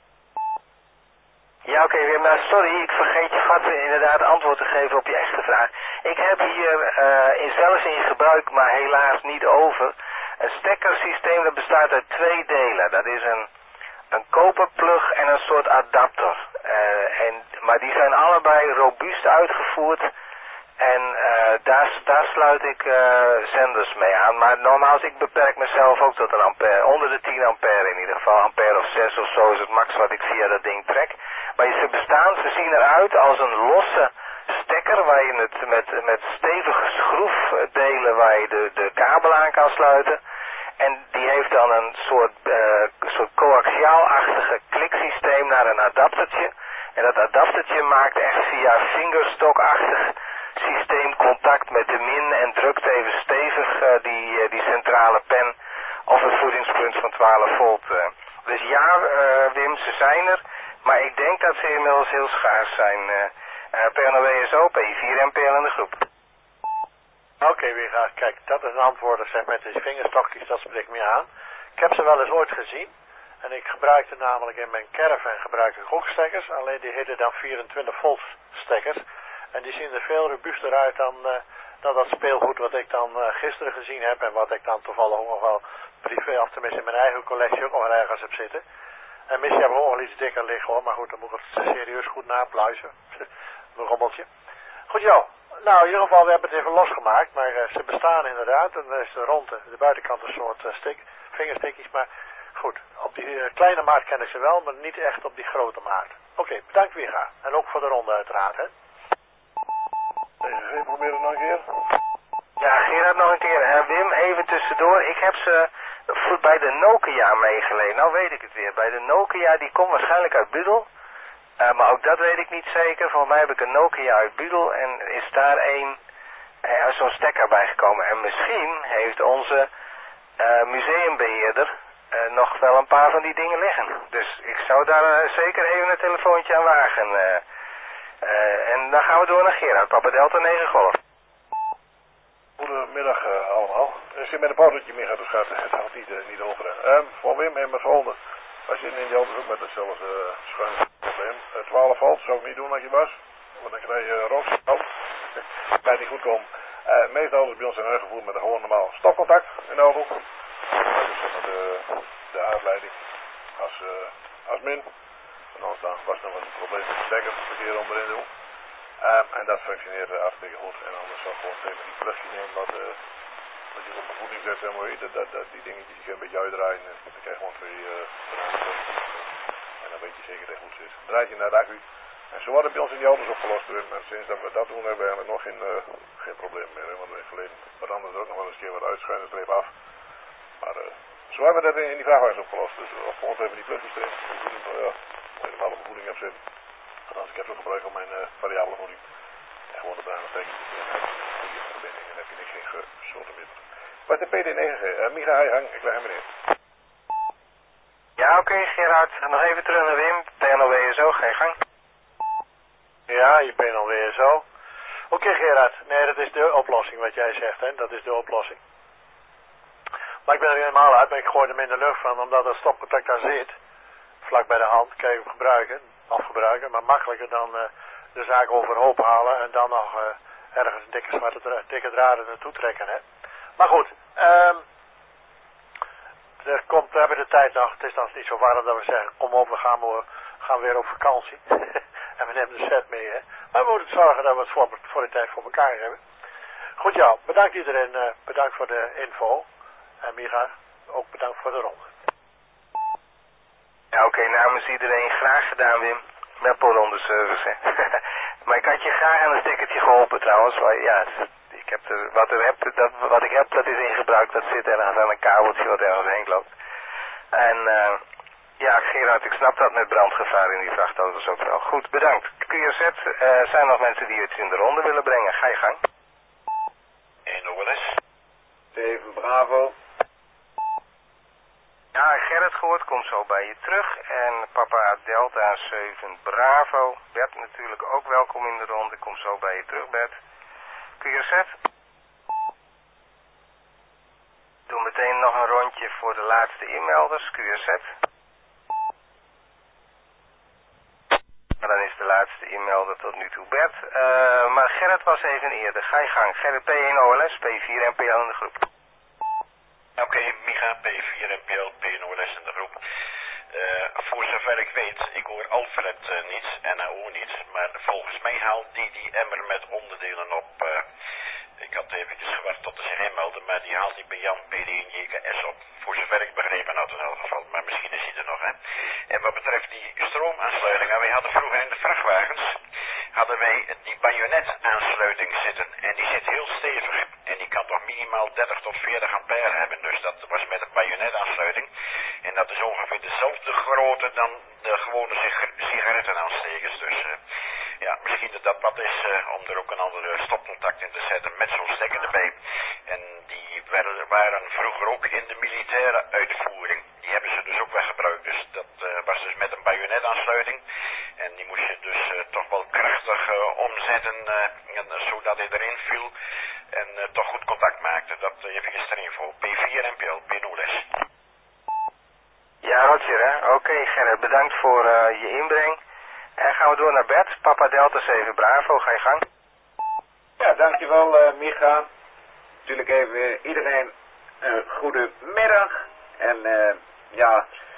Ja, oké, okay, Wim, nou, sorry, ik vergeet je vast inderdaad antwoord te geven op je echte vraag. Ik heb hier uh, in, zelfs in gebruik, maar helaas niet over, een stekkersysteem dat bestaat uit twee delen. Dat is een, een koperplug en een soort adapter. Uh, en, maar die zijn allebei robuust uitgevoerd. En uh, daar, daar sluit ik uh, zenders mee aan. Maar nogmaals, ik beperk mezelf ook tot een ampère. Onder de tien ampère in ieder geval. Ampère of zes of zo is het max wat ik via dat ding trek. Maar ze bestaan, ze zien eruit als een losse stekker waar je het met, met stevige schroefdelen waar je de, de kabel aan kan sluiten. En die heeft dan een soort, uh, soort coaxiaalachtige kliksysteem naar een adaptertje. En dat adaptertje maakt echt via fingerstockachtig systeem contact met de min en drukt even stevig uh, die, uh, die centrale pen of het voedingspunt van twaalf volt. Uh. Dus ja, uh, Wim, ze zijn er, maar ik denk dat ze inmiddels heel schaars zijn. Uh, uh, P N O W S O, P vier M P L in de groep. Oké, okay, Wigga, kijk, dat is een antwoord, zeg, met die vingerstokjes, dat spreekt me aan. Ik heb ze wel eens ooit gezien. En ik gebruikte namelijk in mijn caravan gebruikte ik ook stekkers, alleen die heten dan vierentwintig volt stekkers. En die zien er veel robuuster uit dan, uh, dan dat speelgoed wat ik dan uh, gisteren gezien heb en wat ik dan toevallig ook nog wel privé, of tenminste in mijn eigen collectie ook nog ergens heb zitten. En misschien hebben we ook wel iets dikker liggen hoor, maar goed, dan moet ik het serieus goed napluizen. Een rommeltje. Goed joh. Nou, in ieder geval, we hebben het even losgemaakt, maar uh, ze bestaan inderdaad. En dan is de rond, de buitenkant een soort uh, stik, vingerstikjes, maar goed. Op die uh, kleine maat ken ik ze wel, maar niet echt op die grote maat. Oké, okay, bedankt Wiega. En ook voor de ronde uiteraard, hè. Even proberen nog een keer. Ja, Gerard nog een keer. Uh, Wim, even tussendoor. Ik heb ze voor, bij de Nokia meegeleend. Nou weet ik het weer. Bij de Nokia, die komt waarschijnlijk uit Budel. Uh, maar ook dat weet ik niet zeker. Volgens mij heb ik een Nokia uit Budel en is daar een uh, zo'n stekker bij gekomen. En misschien heeft onze uh, museumbeheerder uh, nog wel een paar van die dingen liggen. Dus ik zou daar uh, zeker even een telefoontje aan wagen. Uh, uh, en dan gaan we door naar Gerard, Papa Delta negen Golf. Goedemiddag uh, allemaal. Ik zit met een pauze meer gaat, dus gaat het gaat niet, uh, niet over. Um, voor Wim en mijn volgende. Wij zitten in die auto ook met hetzelfde uh, schuin probleem. Uh, twaalf volt zou ik niet doen als je was. Want dan krijg je uh, rookstand. Bij niet goed komen. Uh, de meeste auto's bij ons zijn uitgevoerd met een gewoon normaal stopcontact in de auto. Dus zeg maar de, de uitleiding als, uh, als min. En anders dan was er nog een probleem met de stekker verkeerd onderin doen. Um, en dat functioneert uh, hartstikke goed. En anders zou ik gewoon even die plugje nemen wat, uh, wat je op de voeding zet. En maar, dat, dat, dat, die dingetjes die kun je een beetje uitdraaien. En dan krijg je gewoon twee uh, en dan weet je zeker dat het goed zit. Draai je naar de accu. En zo wordt het bij ons in die auto's opgelost. En sinds dat we dat doen hebben we eigenlijk nog geen, uh, geen probleem meer. Hè? Want in het verleden veranderde er ook nog wel eens een keer wat uitschuinen streep af. Maar uh, zo hebben we dat in, in die vrachtwagens opgelost. Dus of we ons even die plugjes erin. De voeding, uh, ja, als je normale voeding hebt zitten. Althans, ik heb zo gebruikt op mijn uh, variabele voeding. En gewoon de bruine stekker. En goede verbinding. En heb je niks geen gezoten meer. Wat de P D negen G? Uh, Micha, hij hang. Ik leg hem erin. Ja, oké okay, Gerard. Nog even terug naar Wim. P N O W S O, ga je gang. Ja, je P N O W S O. Oké okay, Gerard. Nee, dat is de oplossing wat jij zegt, hè. Dat is de oplossing. Maar ik ben er helemaal uit, maar ik gooi hem in de lucht van, omdat dat stopcontact daar zit. Vlak bij de hand, kan je hem gebruiken. Afgebruiken, maar makkelijker dan uh, de zaak overhoop halen en dan nog uh, ergens dikke zwarte dra dikke draden naartoe trekken, hè. Maar goed, um, er komt, we hebben de tijd nog, het is dan niet zo warm dat we zeggen, kom op, we gaan, we gaan weer op vakantie. En we nemen de set mee, hè. Maar we moeten zorgen dat we het voor, voor de tijd voor elkaar hebben. Goed, ja, bedankt iedereen, uh, bedankt voor de info. En Micha, ook bedankt voor de ronde. Ja, oké, okay, namens iedereen graag gedaan, Wim. Meppelronde service, hè. Maar ik had je graag aan een stekkertje geholpen, trouwens. Maar ja, ik heb er, wat, er heb, dat, wat ik heb, dat is ingebruikt. Dat zit ergens aan een kabeltje wat ergens heen loopt. En uh, ja, Gerard, ik snap dat met brandgevaar in die vrachtauto's ook wel. Goed, bedankt. Q R Z, uh, zijn er nog mensen die het in de ronde willen brengen? Ga je gang. één O L S. zeven Bravo. Ja, Gerrit gehoord, komt zo bij je terug. En Papa Delta zeven Bravo. Bert natuurlijk ook welkom in de ronde, komt zo bij je terug, Bert. Q R Z. Doe meteen nog een rondje voor de laatste inmelders, Q R Z. Maar dan is de laatste inmelder tot nu toe Bert. Uh, maar Gerrit was even eerder. Ga je gang. Gerrit P één O L S, P vier N P L in de groep. Oké, okay, Micha, P vier N P L, P één O L S in de groep. Uh, voor zover ik weet, ik hoor Alfred uh, niets, N A O niets, maar volgens mij haalt die die emmer met onderdelen op. Uh, ik had eventjes gewacht tot hij zich inmeldde, maar die haalt die bij Jan P D één J K S op. Voor zover ik begrepen had in elk geval, maar misschien is hij er nog, hè. En wat betreft die stroomaansluitingen, wij hadden vroeger in de vrachtwagens, hadden wij die bajonetaansluiting zitten. En die zit heel stevig. En die kan toch minimaal dertig tot veertig ampère hebben. Dus dat was met een bajonetaansluiting. En dat is ongeveer dezelfde grootte dan de gewone sigarettenaanstekers. Dus uh, ja, misschien dat dat wat is uh, om er ook een andere stopcontact in te zetten met zo'n stekker erbij. En die waren vroeger ook in de militaire uitvoering. Die hebben ze dus ook wel gebruikt. Dus dat uh, was dus met een bajonetaansluiting. En die moest je dus uh, toch wel krachtig uh, omzetten, uh, en, uh, zodat hij erin viel en uh, toch goed contact maakte. Dat uh, even erin voor P vier N P L, P één O L S. Ja, Roger, hè. Oké, okay, Gerrit, bedankt voor uh, je inbreng. En gaan we door naar Bert. Papa Delta zeven Bravo, ga je gang. Ja, dankjewel uh, Micha. Natuurlijk even uh, iedereen een uh, goede middag. En uh, ja,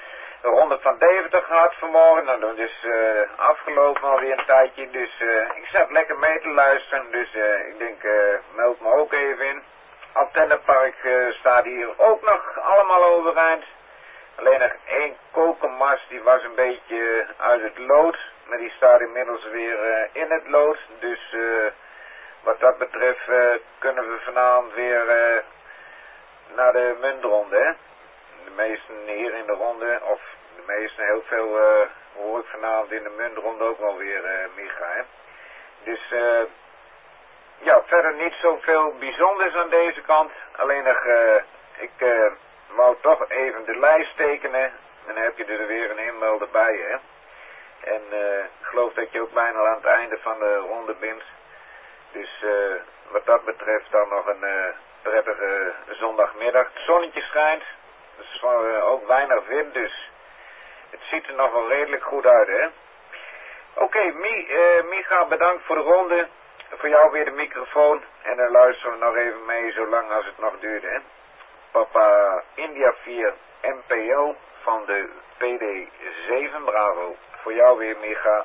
de ronde van Deventer gehad vanmorgen. Nou, dat is uh, afgelopen alweer een tijdje. Dus uh, ik zat lekker mee te luisteren. Dus uh, ik denk, uh, meld me ook even in. Antennepark uh, staat hier ook nog allemaal overeind. Alleen nog één kokenmast, die was een beetje uit het lood. Maar die staat inmiddels weer uh, in het lood. Dus uh, wat dat betreft uh, kunnen we vanavond weer uh, naar de muntronde. Hè? De meesten hier in de ronde, of de meesten, heel veel uh, hoor ik vanavond in de muntronde ook wel weer, uh, Micha. Hè? Dus uh, ja, verder niet zoveel bijzonders aan deze kant. Alleen nog, uh, ik uh, wou toch even de lijst tekenen. En dan heb je er weer een inmelder bij, hè. En uh, ik geloof dat je ook bijna aan het einde van de ronde bent. Dus uh, wat dat betreft dan nog een uh, prettige zondagmiddag. Het zonnetje schijnt. Dus uh, ook weinig wind, dus het ziet er nog wel redelijk goed uit, hè. Oké, okay, Mi, uh, Micha, bedankt voor de ronde. Voor jou weer de microfoon. En dan luisteren we nog even mee, zolang als het nog duurt, hè. Papa India vier M P L van de P D zeven Bravo. Voor jou weer, Micha.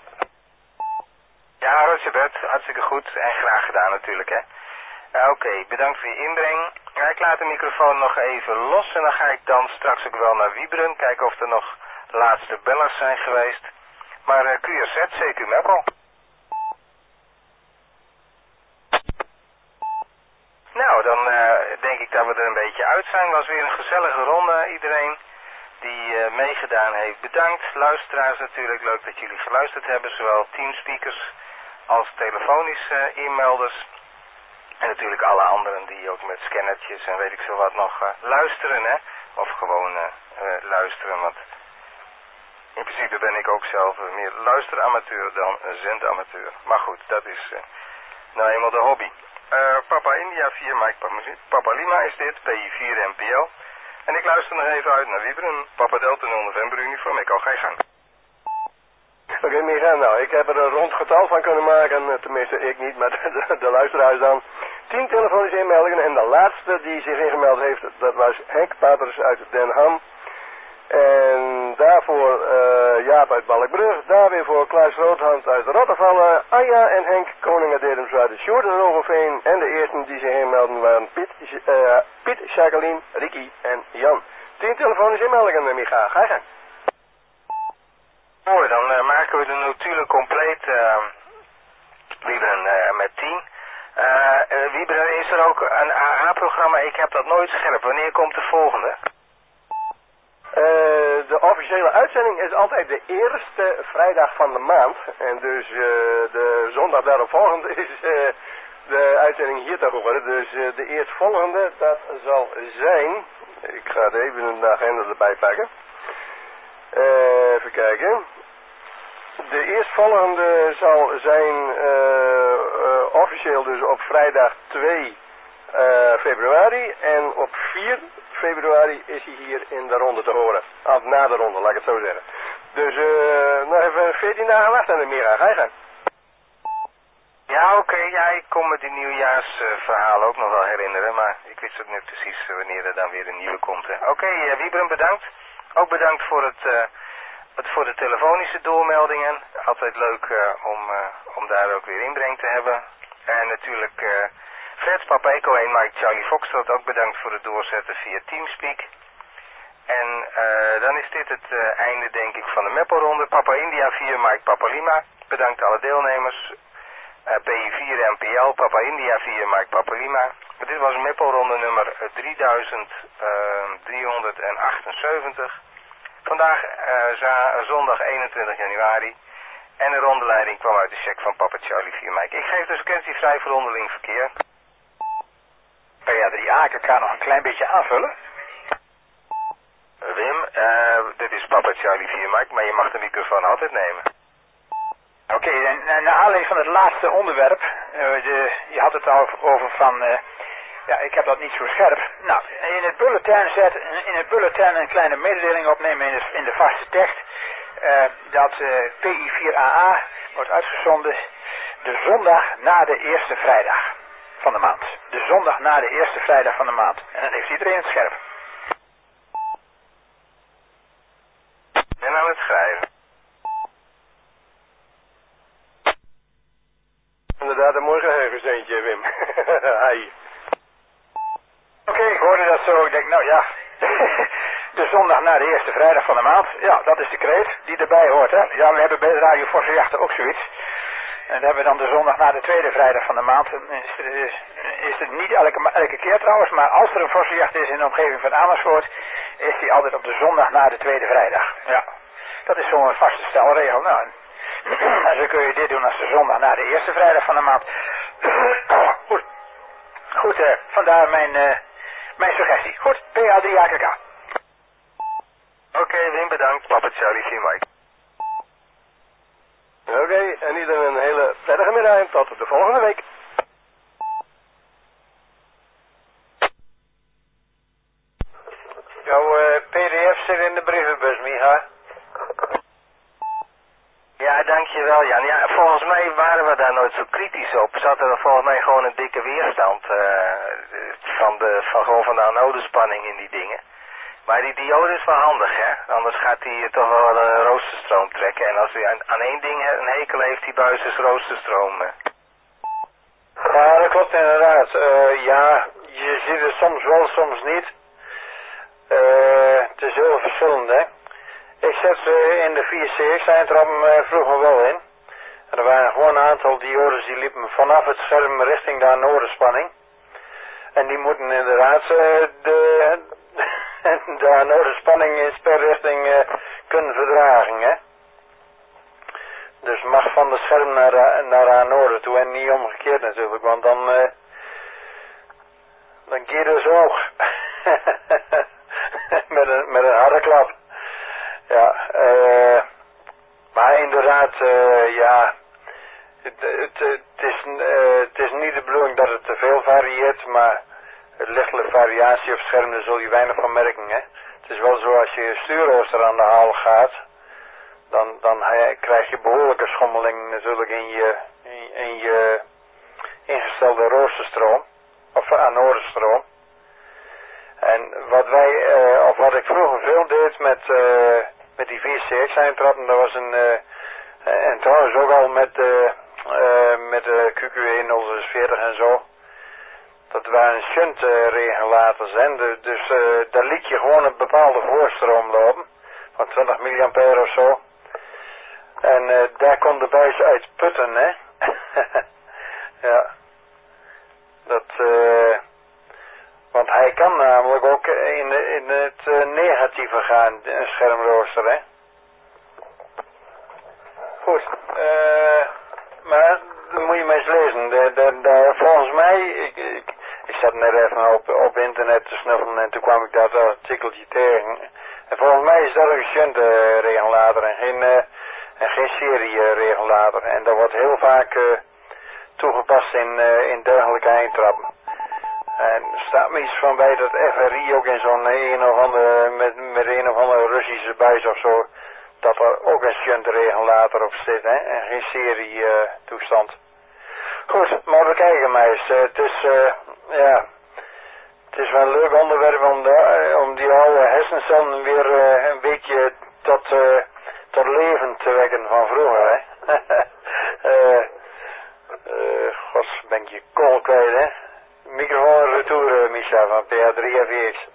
Ja, Roosjebert, hartstikke goed en graag gedaan natuurlijk, hè. Uh, Oké, okay, bedankt voor je inbreng. Ja, ik laat de microfoon nog even los en dan ga ik dan straks ook wel naar Wieberen, kijken of er nog laatste bellers zijn geweest. Maar uh, Q R Z, C Q Meppel. Nou, dan uh, denk ik dat we er een beetje uit zijn. Het was weer een gezellige ronde, iedereen die uh, meegedaan heeft. Bedankt, luisteraars natuurlijk, leuk dat jullie geluisterd hebben, zowel teamspeakers als telefonische uh, e-melders. En natuurlijk alle anderen die ook met scannertjes en weet ik veel wat nog uh, luisteren, hè. Of gewoon uh, uh, luisteren, want in principe ben ik ook zelf uh, meer luisteramateur dan uh, zendamateur. Maar goed, dat is uh, nou eenmaal de hobby. Uh, Papa India vier, Mike Papa Lima is dit, P I vier M P L. En ik luister nog even uit naar Wieberen, Papa Delta nul November uniform, ik al ga je gang. Oké, okay, Micha, nou, ik heb er een rond getal van kunnen maken, tenminste ik niet, maar de, de, de luisteraars dan. Tien telefonische inmeldingen en de laatste die zich ingemeld heeft, dat was Henk Paters uit Den Ham. En daarvoor uh, Jaap uit Balkbrug, daar weer voor Klaas Roodhand uit Rottervallen, Anja en Henk Koningen-Dedums uit de Sjoerd en Overveen. En de eersten die zich inmelden waren Piet, uh, Piet, Jacqueline, Ricky en Jan. Tien telefonische inmeldingen, Micha, ga je gang. Mooi, dan uh, maken we de notulen compleet, uh, Wieberen, uh, met tien. Uh, uh, Wieberen, is er ook een A A-programma? Ik heb dat nooit scherp. Wanneer komt de volgende? Uh, de officiële uitzending is altijd de eerste vrijdag van de maand. En dus uh, de zondag daaropvolgende is uh, de uitzending hier te horen. Dus uh, de eerstvolgende, dat zal zijn... Ik ga even de agenda erbij pakken. Uh, even kijken. De eerstvolgende zal zijn uh, uh, officieel dus op vrijdag twee uh, februari. En op vier februari is hij hier in de ronde te horen. Of na de ronde, laat ik het zo zeggen. Dus uh, nog even veertien dagen wachten aan de Mira. Ga je gaan? Ja, oké. Okay, ja, ik kon me die nieuwjaarsverhaal uh, ook nog wel herinneren. Maar ik wist ook niet precies uh, wanneer er dan weer een nieuwe komt. Oké, okay, uh, Wieberen, bedankt. Ook bedankt voor het... Uh, voor de telefonische doormeldingen. Altijd leuk uh, om, uh, om daar ook weer inbreng te hebben. En natuurlijk uh, Fred, Papa Echo één, Mike Charlie Foxtrot, ook bedankt voor het doorzetten via Teamspeak. En uh, dan is dit het uh, einde denk ik van de Meppelronde. Papa India vier, Mike Papa Lima. Bedankt alle deelnemers. Uh, P I vier M P L, Papa India vier, Mike Papa Lima. Dit was Meppelronde nummer drieduizend driehonderdachtenzeventig. Vandaag uh, zondag eenentwintig januari. En de rondeleiding kwam uit de check van Papa Charlie vier Mike. Ik geef dus frequentievrij voor onderling verkeer. P A drie A, ik kan nog een klein beetje aanvullen. Wim, uh, dit is Papa Charlie vier Mike, maar je mag de microfoon altijd nemen. Oké, okay, en naar aanleiding van het laatste onderwerp, uh, de, je had het al over van... Uh, Ja, ik heb dat niet zo scherp. Nou, in het bulletin zet, in het bulletin een kleine mededeling opnemen in de, in de vaste tekst. Uh, dat uh, P I vier A A wordt uitgezonden de zondag na de eerste vrijdag van de maand. De zondag na de eerste vrijdag van de maand. En dan heeft iedereen het scherp. Hai. Oké, okay, ik hoorde dat zo. Ik denk, nou ja, de zondag na de eerste vrijdag van de maand. Ja, dat is de kreet die erbij hoort, hè. Ja, we hebben bij de Radio Vossenjachten ook zoiets. En dan hebben we dan de zondag na de tweede vrijdag van de maand. Is het, is, is het niet elke, elke keer trouwens, maar als er een vossenjacht is in de omgeving van Amersfoort, is die altijd op de zondag na de tweede vrijdag. Ja, dat is zo'n vaste stelregel. Nou, en zo kun je dit doen als de zondag na de eerste vrijdag van de maand. Goed, goed eh, vandaar mijn, uh, mijn suggestie. Goed, P A drie A K K. Oké, okay, Wim, bedankt. Papa Charlie, zie Mike. Oké, okay, en iedereen een hele prettige middag en tot de volgende week. Jouw uh, P D F zit in de brievenbus, Micha. Ja, dankjewel Jan. Ja, volgens mij waren we daar nooit zo kritisch op. Zat er volgens mij gewoon een dikke weerstand uh, van, de, van, gewoon van de anodespanning in die dingen. Maar die diode is wel handig, hè? Anders gaat hij toch wel een roosterstroom trekken. En als hij aan, aan één ding een hekel heeft, die buis is roosterstroom. Ja, dat klopt inderdaad. Uh, ja, je ziet het soms wel, soms niet. Uh, het is heel verschillend, hè. Ik zet uh, in de vier C X-eindtrappen uh, vroeger wel in. En er waren gewoon een aantal diodes die liepen vanaf het scherm richting de anodespanning. En die moeten inderdaad uh, de... de anodespanning in sperrichting uh, kunnen verdragen, hè. Dus mag van de scherm naar de, naar de anode toe en niet omgekeerd natuurlijk, want dan, uh, dan keer je dus hoog. met, een, met een harde klap. Ja, uh, maar inderdaad, uh, ja, het, het, het, is, uh, het is niet de bedoeling dat het te veel varieert, maar het lichtelijke variatie op scherm, daar zul je weinig van merken, hè. Het is wel zo, als je stuurrooster aan de haal gaat, dan, dan krijg je behoorlijke schommeling natuurlijk in je, in, in je ingestelde roosterstroom, of anodestroom. En wat wij, uh, of wat ik vroeger veel deed met, uh, met die vier C X-eindtrappen, dat was een, uh, en trouwens ook al met, uh, uh, met de Q Q E nul zesenveertig en zo. Dat waren shunt uh, regulators, hè. De, dus uh, daar liet je gewoon een bepaalde voorstroom lopen, van twintig milliampère of zo. En uh, daar kon de buis uit putten, hè. Ja. Dat, uh, want hij kan namelijk ook in, in het uh, negatieve gaan, een schermrooster, hè. Goed, uh, maar dan moet je maar eens lezen. De, de, de, volgens mij, ik, ik, ik zat net even op, op internet te snuffelen en toen kwam ik dat artikeltje tegen. En volgens mij is dat een shunt uh, regulator en geen, uh, en geen serie uh, regulator. En dat wordt heel vaak uh, toegepast in, uh, in dergelijke eindtrappen. En er staat me iets van bij dat F R I ook in zo'n een of andere, met, met een of andere Russische buis of zo, dat er ook een shunt regulator op zit, hè, en geen serie uh, toestand. Goed, maar we kijken maar eens. Uh, het is, uh, ja, het is wel een leuk onderwerp om, de, uh, om die oude hersencellen weer uh, een beetje tot, uh, tot leven te wekken van vroeger, hè. uh, uh, gods, ben ik je kool kwijt, hè. Microfoon retour, uh, Micha, van P A drie F X.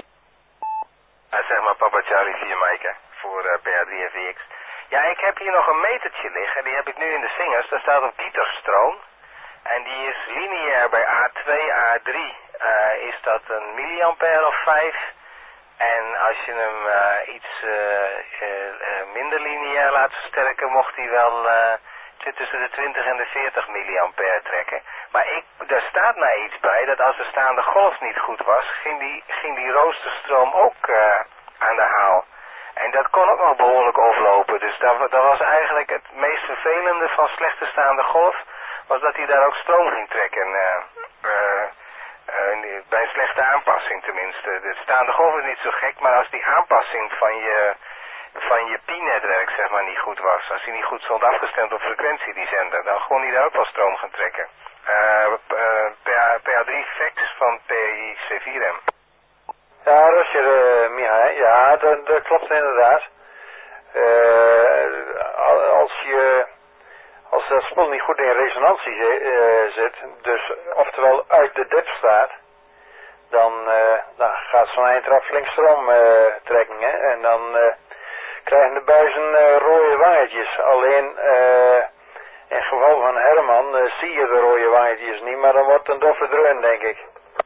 Ja, zeg maar Papa Charlie vier Mike, voor uh, P A drie F X. Ja, ik heb hier nog een metertje liggen, die heb ik nu in de vingers. Daar staat op gieterstroom. En die is lineair bij A twee, A drie. Uh, is dat een milliampère of vijf. En als je hem uh, iets uh, uh, uh, minder lineair laat versterken, mocht hij wel uh, tussen de twintig en de veertig milliampère trekken. Maar ik, daar staat nou iets bij dat als de staande golf niet goed was, ging die, ging die roosterstroom ook uh, aan de haal. En dat kon ook nog behoorlijk overlopen. Dus dat, dat was eigenlijk het meest vervelende van slechte staande golf, was dat hij daar ook stroom ging trekken. Uh, uh, uh, bij een slechte aanpassing tenminste. De staande golf is niet zo gek, maar als die aanpassing van je, van je P-netwerk zeg maar niet goed was, als hij niet goed stond afgestemd op frequentie die zender, dan kon hij daar ook wel stroom gaan trekken. Uh, uh, P A drie fax van P I C vier M. Ja, dat is je, uh, Micha, ja, dat, dat klopt inderdaad. Uh, als je, als als dat spul niet goed in resonantie uh, zit, dus oftewel uit de dip staat, dan, uh, dan gaat zo'n eindtrap flink stroom uh, trekken. Hè? En dan uh, krijgen de buizen uh, rode wangetjes. Alleen uh, in geval van Herman uh, zie je de rode wangetjes niet, maar dan wordt het een doffe dreun, denk ik.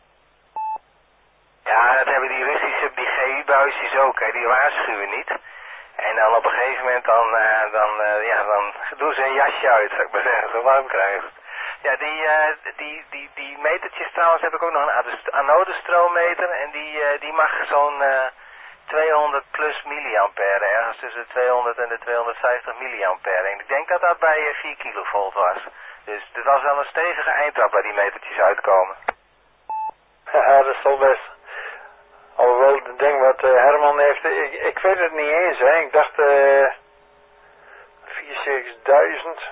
Ja, dat hebben die Russische, die G U-buisjes ook, hè. Die waarschuwen niet. En dan op een gegeven moment dan, uh, dan, uh, ja, dan doen ze een jasje uit, zou ik maar zeggen, zo warm krijgen. Ja, die, uh, die, die, die metertjes trouwens heb ik ook nog een anodestroometer en die, uh, die mag zo'n uh, tweehonderd plus milliampère, ergens tussen de tweehonderd en de tweehonderdvijftig milliampère. En ik denk dat dat bij uh, vier kilovolt was. Dus dit was wel een stevige eindtrap waar die metertjes uitkomen. Ja, dat is wel best. Alhoewel, het ding wat uh, Herman heeft, ik, ik weet het niet eens, hè. Ik dacht, uh, vierenzestigduizend.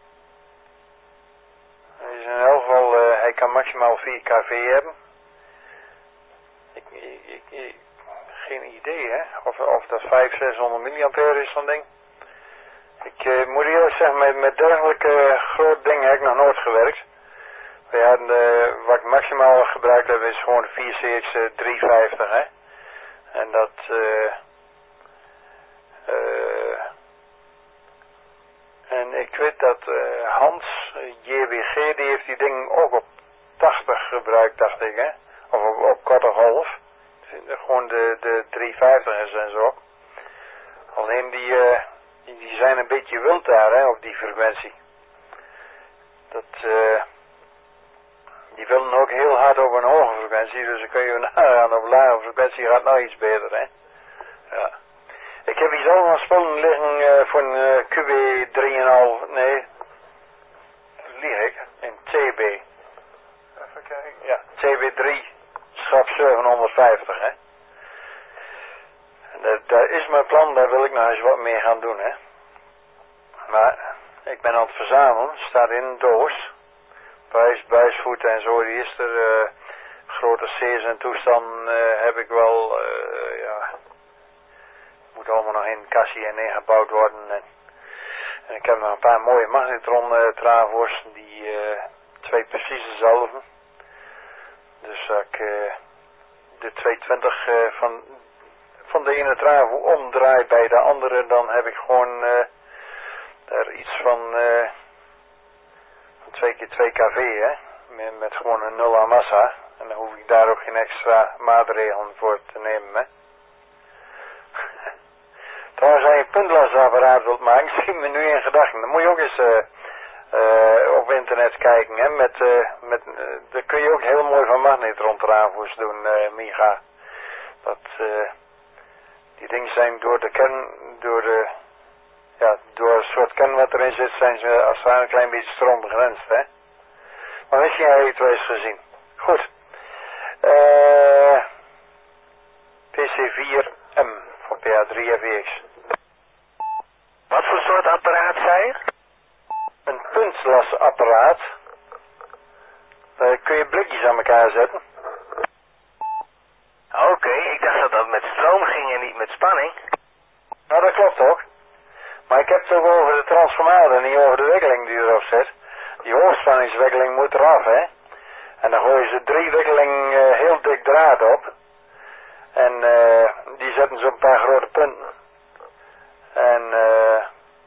Dus in elk geval, uh, hij kan maximaal vier kV hebben. Ik, ik, ik, ik geen idee, hè. Of, of dat vijfhonderd, zeshonderd milliampère is, zo'n ding. Ik uh, moet eerlijk zeggen, met, met dergelijke uh, groot ding heb ik nog nooit gewerkt. We hadden, uh, wat ik maximaal gebruikt heb is gewoon de vier C X driehonderdvijftig, hè. En dat, uh, uh, en ik weet dat uh, Hans, J W G, die heeft die ding ook op tachtig gebruikt, dacht ik, hè. Of op, op korte golf. Gewoon de, de driehonderdvijftigers en zo. Alleen die, uh, die, die zijn een beetje wild daar, hè, op die frequentie. Dat, uh, die willen ook heel hard op een hoge frequentie, dus dan kun je nagaan op lage frequentie gaat nog iets beter, hè. Ja. Ik heb hier zo nog spullen liggen uh, voor een uh, Q B drie komma vijf, nee, lieg ik, in T B. Even kijken. Ja, T B drie, schap zevenhonderdvijftig, hè. En dat, dat is mijn plan, daar wil ik nou eens wat mee gaan doen, hè. Maar, ik ben aan het verzamelen, staat in een doos. Buis, buisvoet en zo, die is er, uh, grote C's en toestanden uh, heb ik wel, uh, ja, moet allemaal nog in een kastje en ingebouwd worden. En, en ik heb nog een paar mooie magnetron uh, travo's, die uh, twee precies dezelfde. Dus als ik uh, de tweehonderdtwintig uh, van, van de ene travo omdraai bij de andere, dan heb ik gewoon uh, er iets van... Uh, twee keer twee kV, hè, met, met gewoon een nul aan massa. En dan hoef ik daar ook geen extra maatregelen voor te nemen, hè. Trouwens, als je een puntlasapparaat wilt maken, schiet me nu in gedachten. Dan moet je ook eens uh, uh, op internet kijken, hè, met, uh, met, uh, daar kun je ook heel mooi van magnetrontravo's doen, uh, Micha. Dat, uh, die dingen zijn door de kern, door de... Ja, door een soort kern wat erin zit, zijn ze als het ware een klein beetje stroombegrensd, hè. Maar misschien heb je het wel eens gezien. Goed. Uh, P C vier M voor P A drie F E X. Wat voor soort apparaat zei je? Een puntlasapparaat. Daar kun je blikjes aan elkaar zetten. Oké, okay, ik dacht dat dat met stroom ging en niet met spanning. Nou, dat klopt ook. Maar ik heb het ook over de transformator en niet over de wikkeling die erop zit. Die hoogspanningswikkeling moet eraf, hè. En dan gooien ze drie wikkeling uh, heel dik draad op. En uh, die zetten ze op een paar grote punten. En, uh,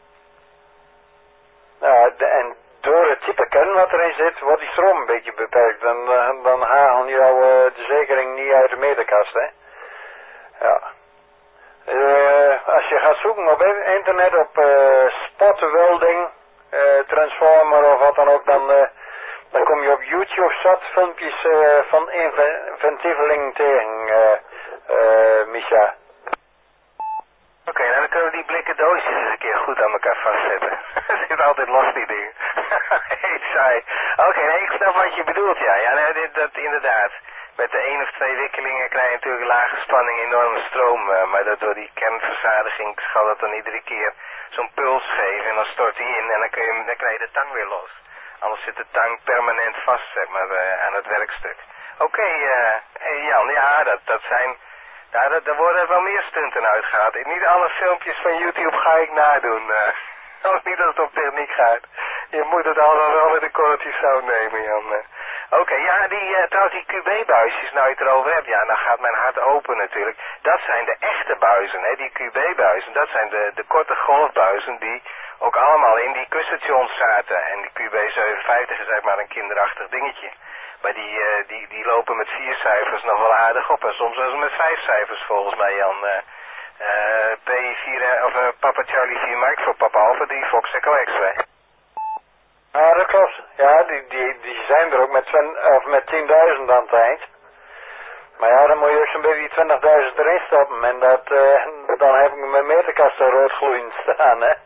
nou, de, en door het type kern wat erin zit, wordt die stroom een beetje beperkt. Dan, uh, dan halen jou uh, de zekering niet uit de meterkast, hè. Ja. Uh, als je gaat zoeken op internet op uh, spot welding, uh, transformer of wat dan ook, dan, uh, dan kom je op YouTube zat filmpjes uh, van inventieveling tegen, uh, uh, Misha. Oké, okay, nou dan kunnen we die blikken doosjes eens een keer goed aan elkaar vastzetten. Er zit altijd los die dingen. Heet saai. Oké, okay, nee, ik snap wat je bedoelt, ja. Ja, nee, dit, dat inderdaad. Met de één of twee wikkelingen krijg je natuurlijk lage spanning, enorme stroom. Uh, maar dat door die kernverzadiging zal dat dan iedere keer zo'n puls geven. En dan stort die in en dan, kun je, dan krijg je de tang weer los. Anders zit de tang permanent vast, zeg maar, uh, aan het werkstuk. Oké, okay, uh, hey Jan, ja, dat, dat zijn... Ja, dat, er worden wel meer stunten uitgehaald. Niet alle filmpjes van YouTube ga ik nadoen. Uh, ook niet als het op techniek gaat. Je moet het allemaal wel met een korreltje zout nemen, Jan. Oké, okay, ja, die, uh, trouwens die Q B-buisjes, nou je het erover hebt, ja, dan gaat mijn hart open natuurlijk. Dat zijn de echte buizen, hè, die Q B-buizen. Dat zijn de, de korte golfbuizen die ook allemaal in die kusstations zaten. En die Q B zevenenvijftig is eigenlijk maar een kinderachtig dingetje. Maar die, uh, die, die lopen met vier cijfers nog wel aardig op. En soms zelfs met vijf cijfers volgens mij, Jan. Uh, uh, P vier, of uh, Papa Charlie vier Mike voor Papa Alpha drie Fox Echo X-ray. Ja, dat klopt. Ja, die, die, die zijn er ook met, of met tienduizend aan het eind. Maar ja, dan moet je ook zo'n beetje die twintigduizend erin stoppen. En dat, uh, dan heb ik mijn meterkast er rood gloeiend staan, hè.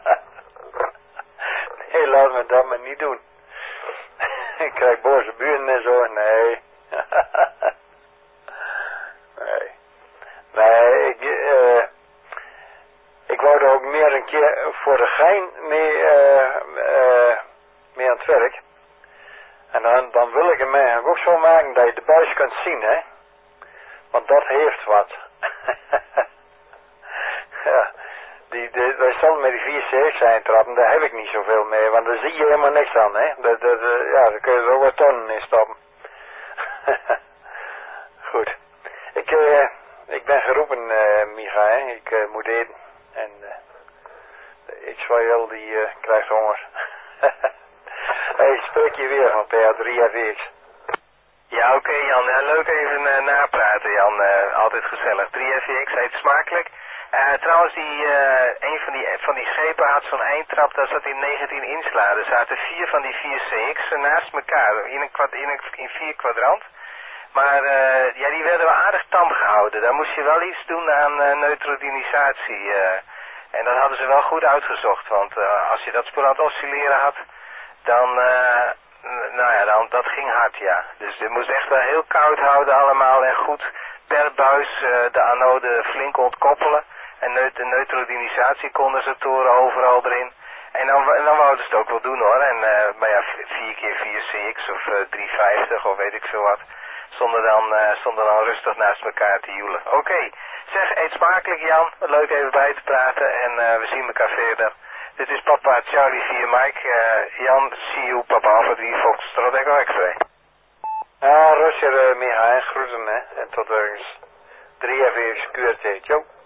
Nee, laat me dat maar niet doen. Ik krijg boze buren en zo, nee. nee. Nee, ik, uh, ik wou er ook meer een keer voor de gein mee, uh, uh, mee aan het werk. En dan, dan wil ik hem eigenlijk ook zo maken dat je de buis kunt zien, hè. Want dat heeft wat. ja. Die, die, wij stonden met die vier C X eintrappen, daar heb ik niet zoveel mee, want daar zie je helemaal niks aan, hè. Dat, dat, ja, daar kun je er ook wat tonnen in stoppen. Goed. Ik, uh, ik ben geroepen, uh, Micha, hè. Ik uh, moet eten. En uh, X Y L die uh, krijgt honger. Hey, ik spreek je weer van P A drie F X. Ja, oké okay, Jan. Ja, leuk even uh, napraten, Jan. Uh, altijd gezellig. drie F X heet smakelijk. Uh, trouwens, die, uh, een van die, van die schepen had zo'n eindtrap, daar zat in negentien inslagen. Er zaten vier van die vier C X naast elkaar, in, een kwad, in, een, in vier kwadrant. Maar uh, ja, die werden wel aardig tam gehouden. Daar moest je wel iets doen aan uh, neutrodionisatie. Uh, en dat hadden ze wel goed uitgezocht, want uh, als je dat spul aan het oscilleren had, dan, uh, nou ja, dan, dat ging hard, ja. Dus je moest echt wel heel koud houden allemaal en goed per buis uh, de anode flink ontkoppelen. En de neutrodinisatiecondensatoren overal erin. En dan, en dan wouden ze het ook wel doen hoor. En, uh, maar ja, vier keer vier C X of uh, driehonderdvijftig of weet ik veel wat. Stonden dan, uh, stonden dan rustig naast elkaar te joelen. Oké, okay. Zeg, eet smakelijk Jan. Leuk even bij te praten en uh, we zien elkaar verder. Dit is papa Charlie vier Mike. Uh, Jan, see you, papa Alpha drie Fox Echo X-ray. Ja, Roger, uh, Micha, groeten hè. En tot ergens. drie F X Q R T. Ciao.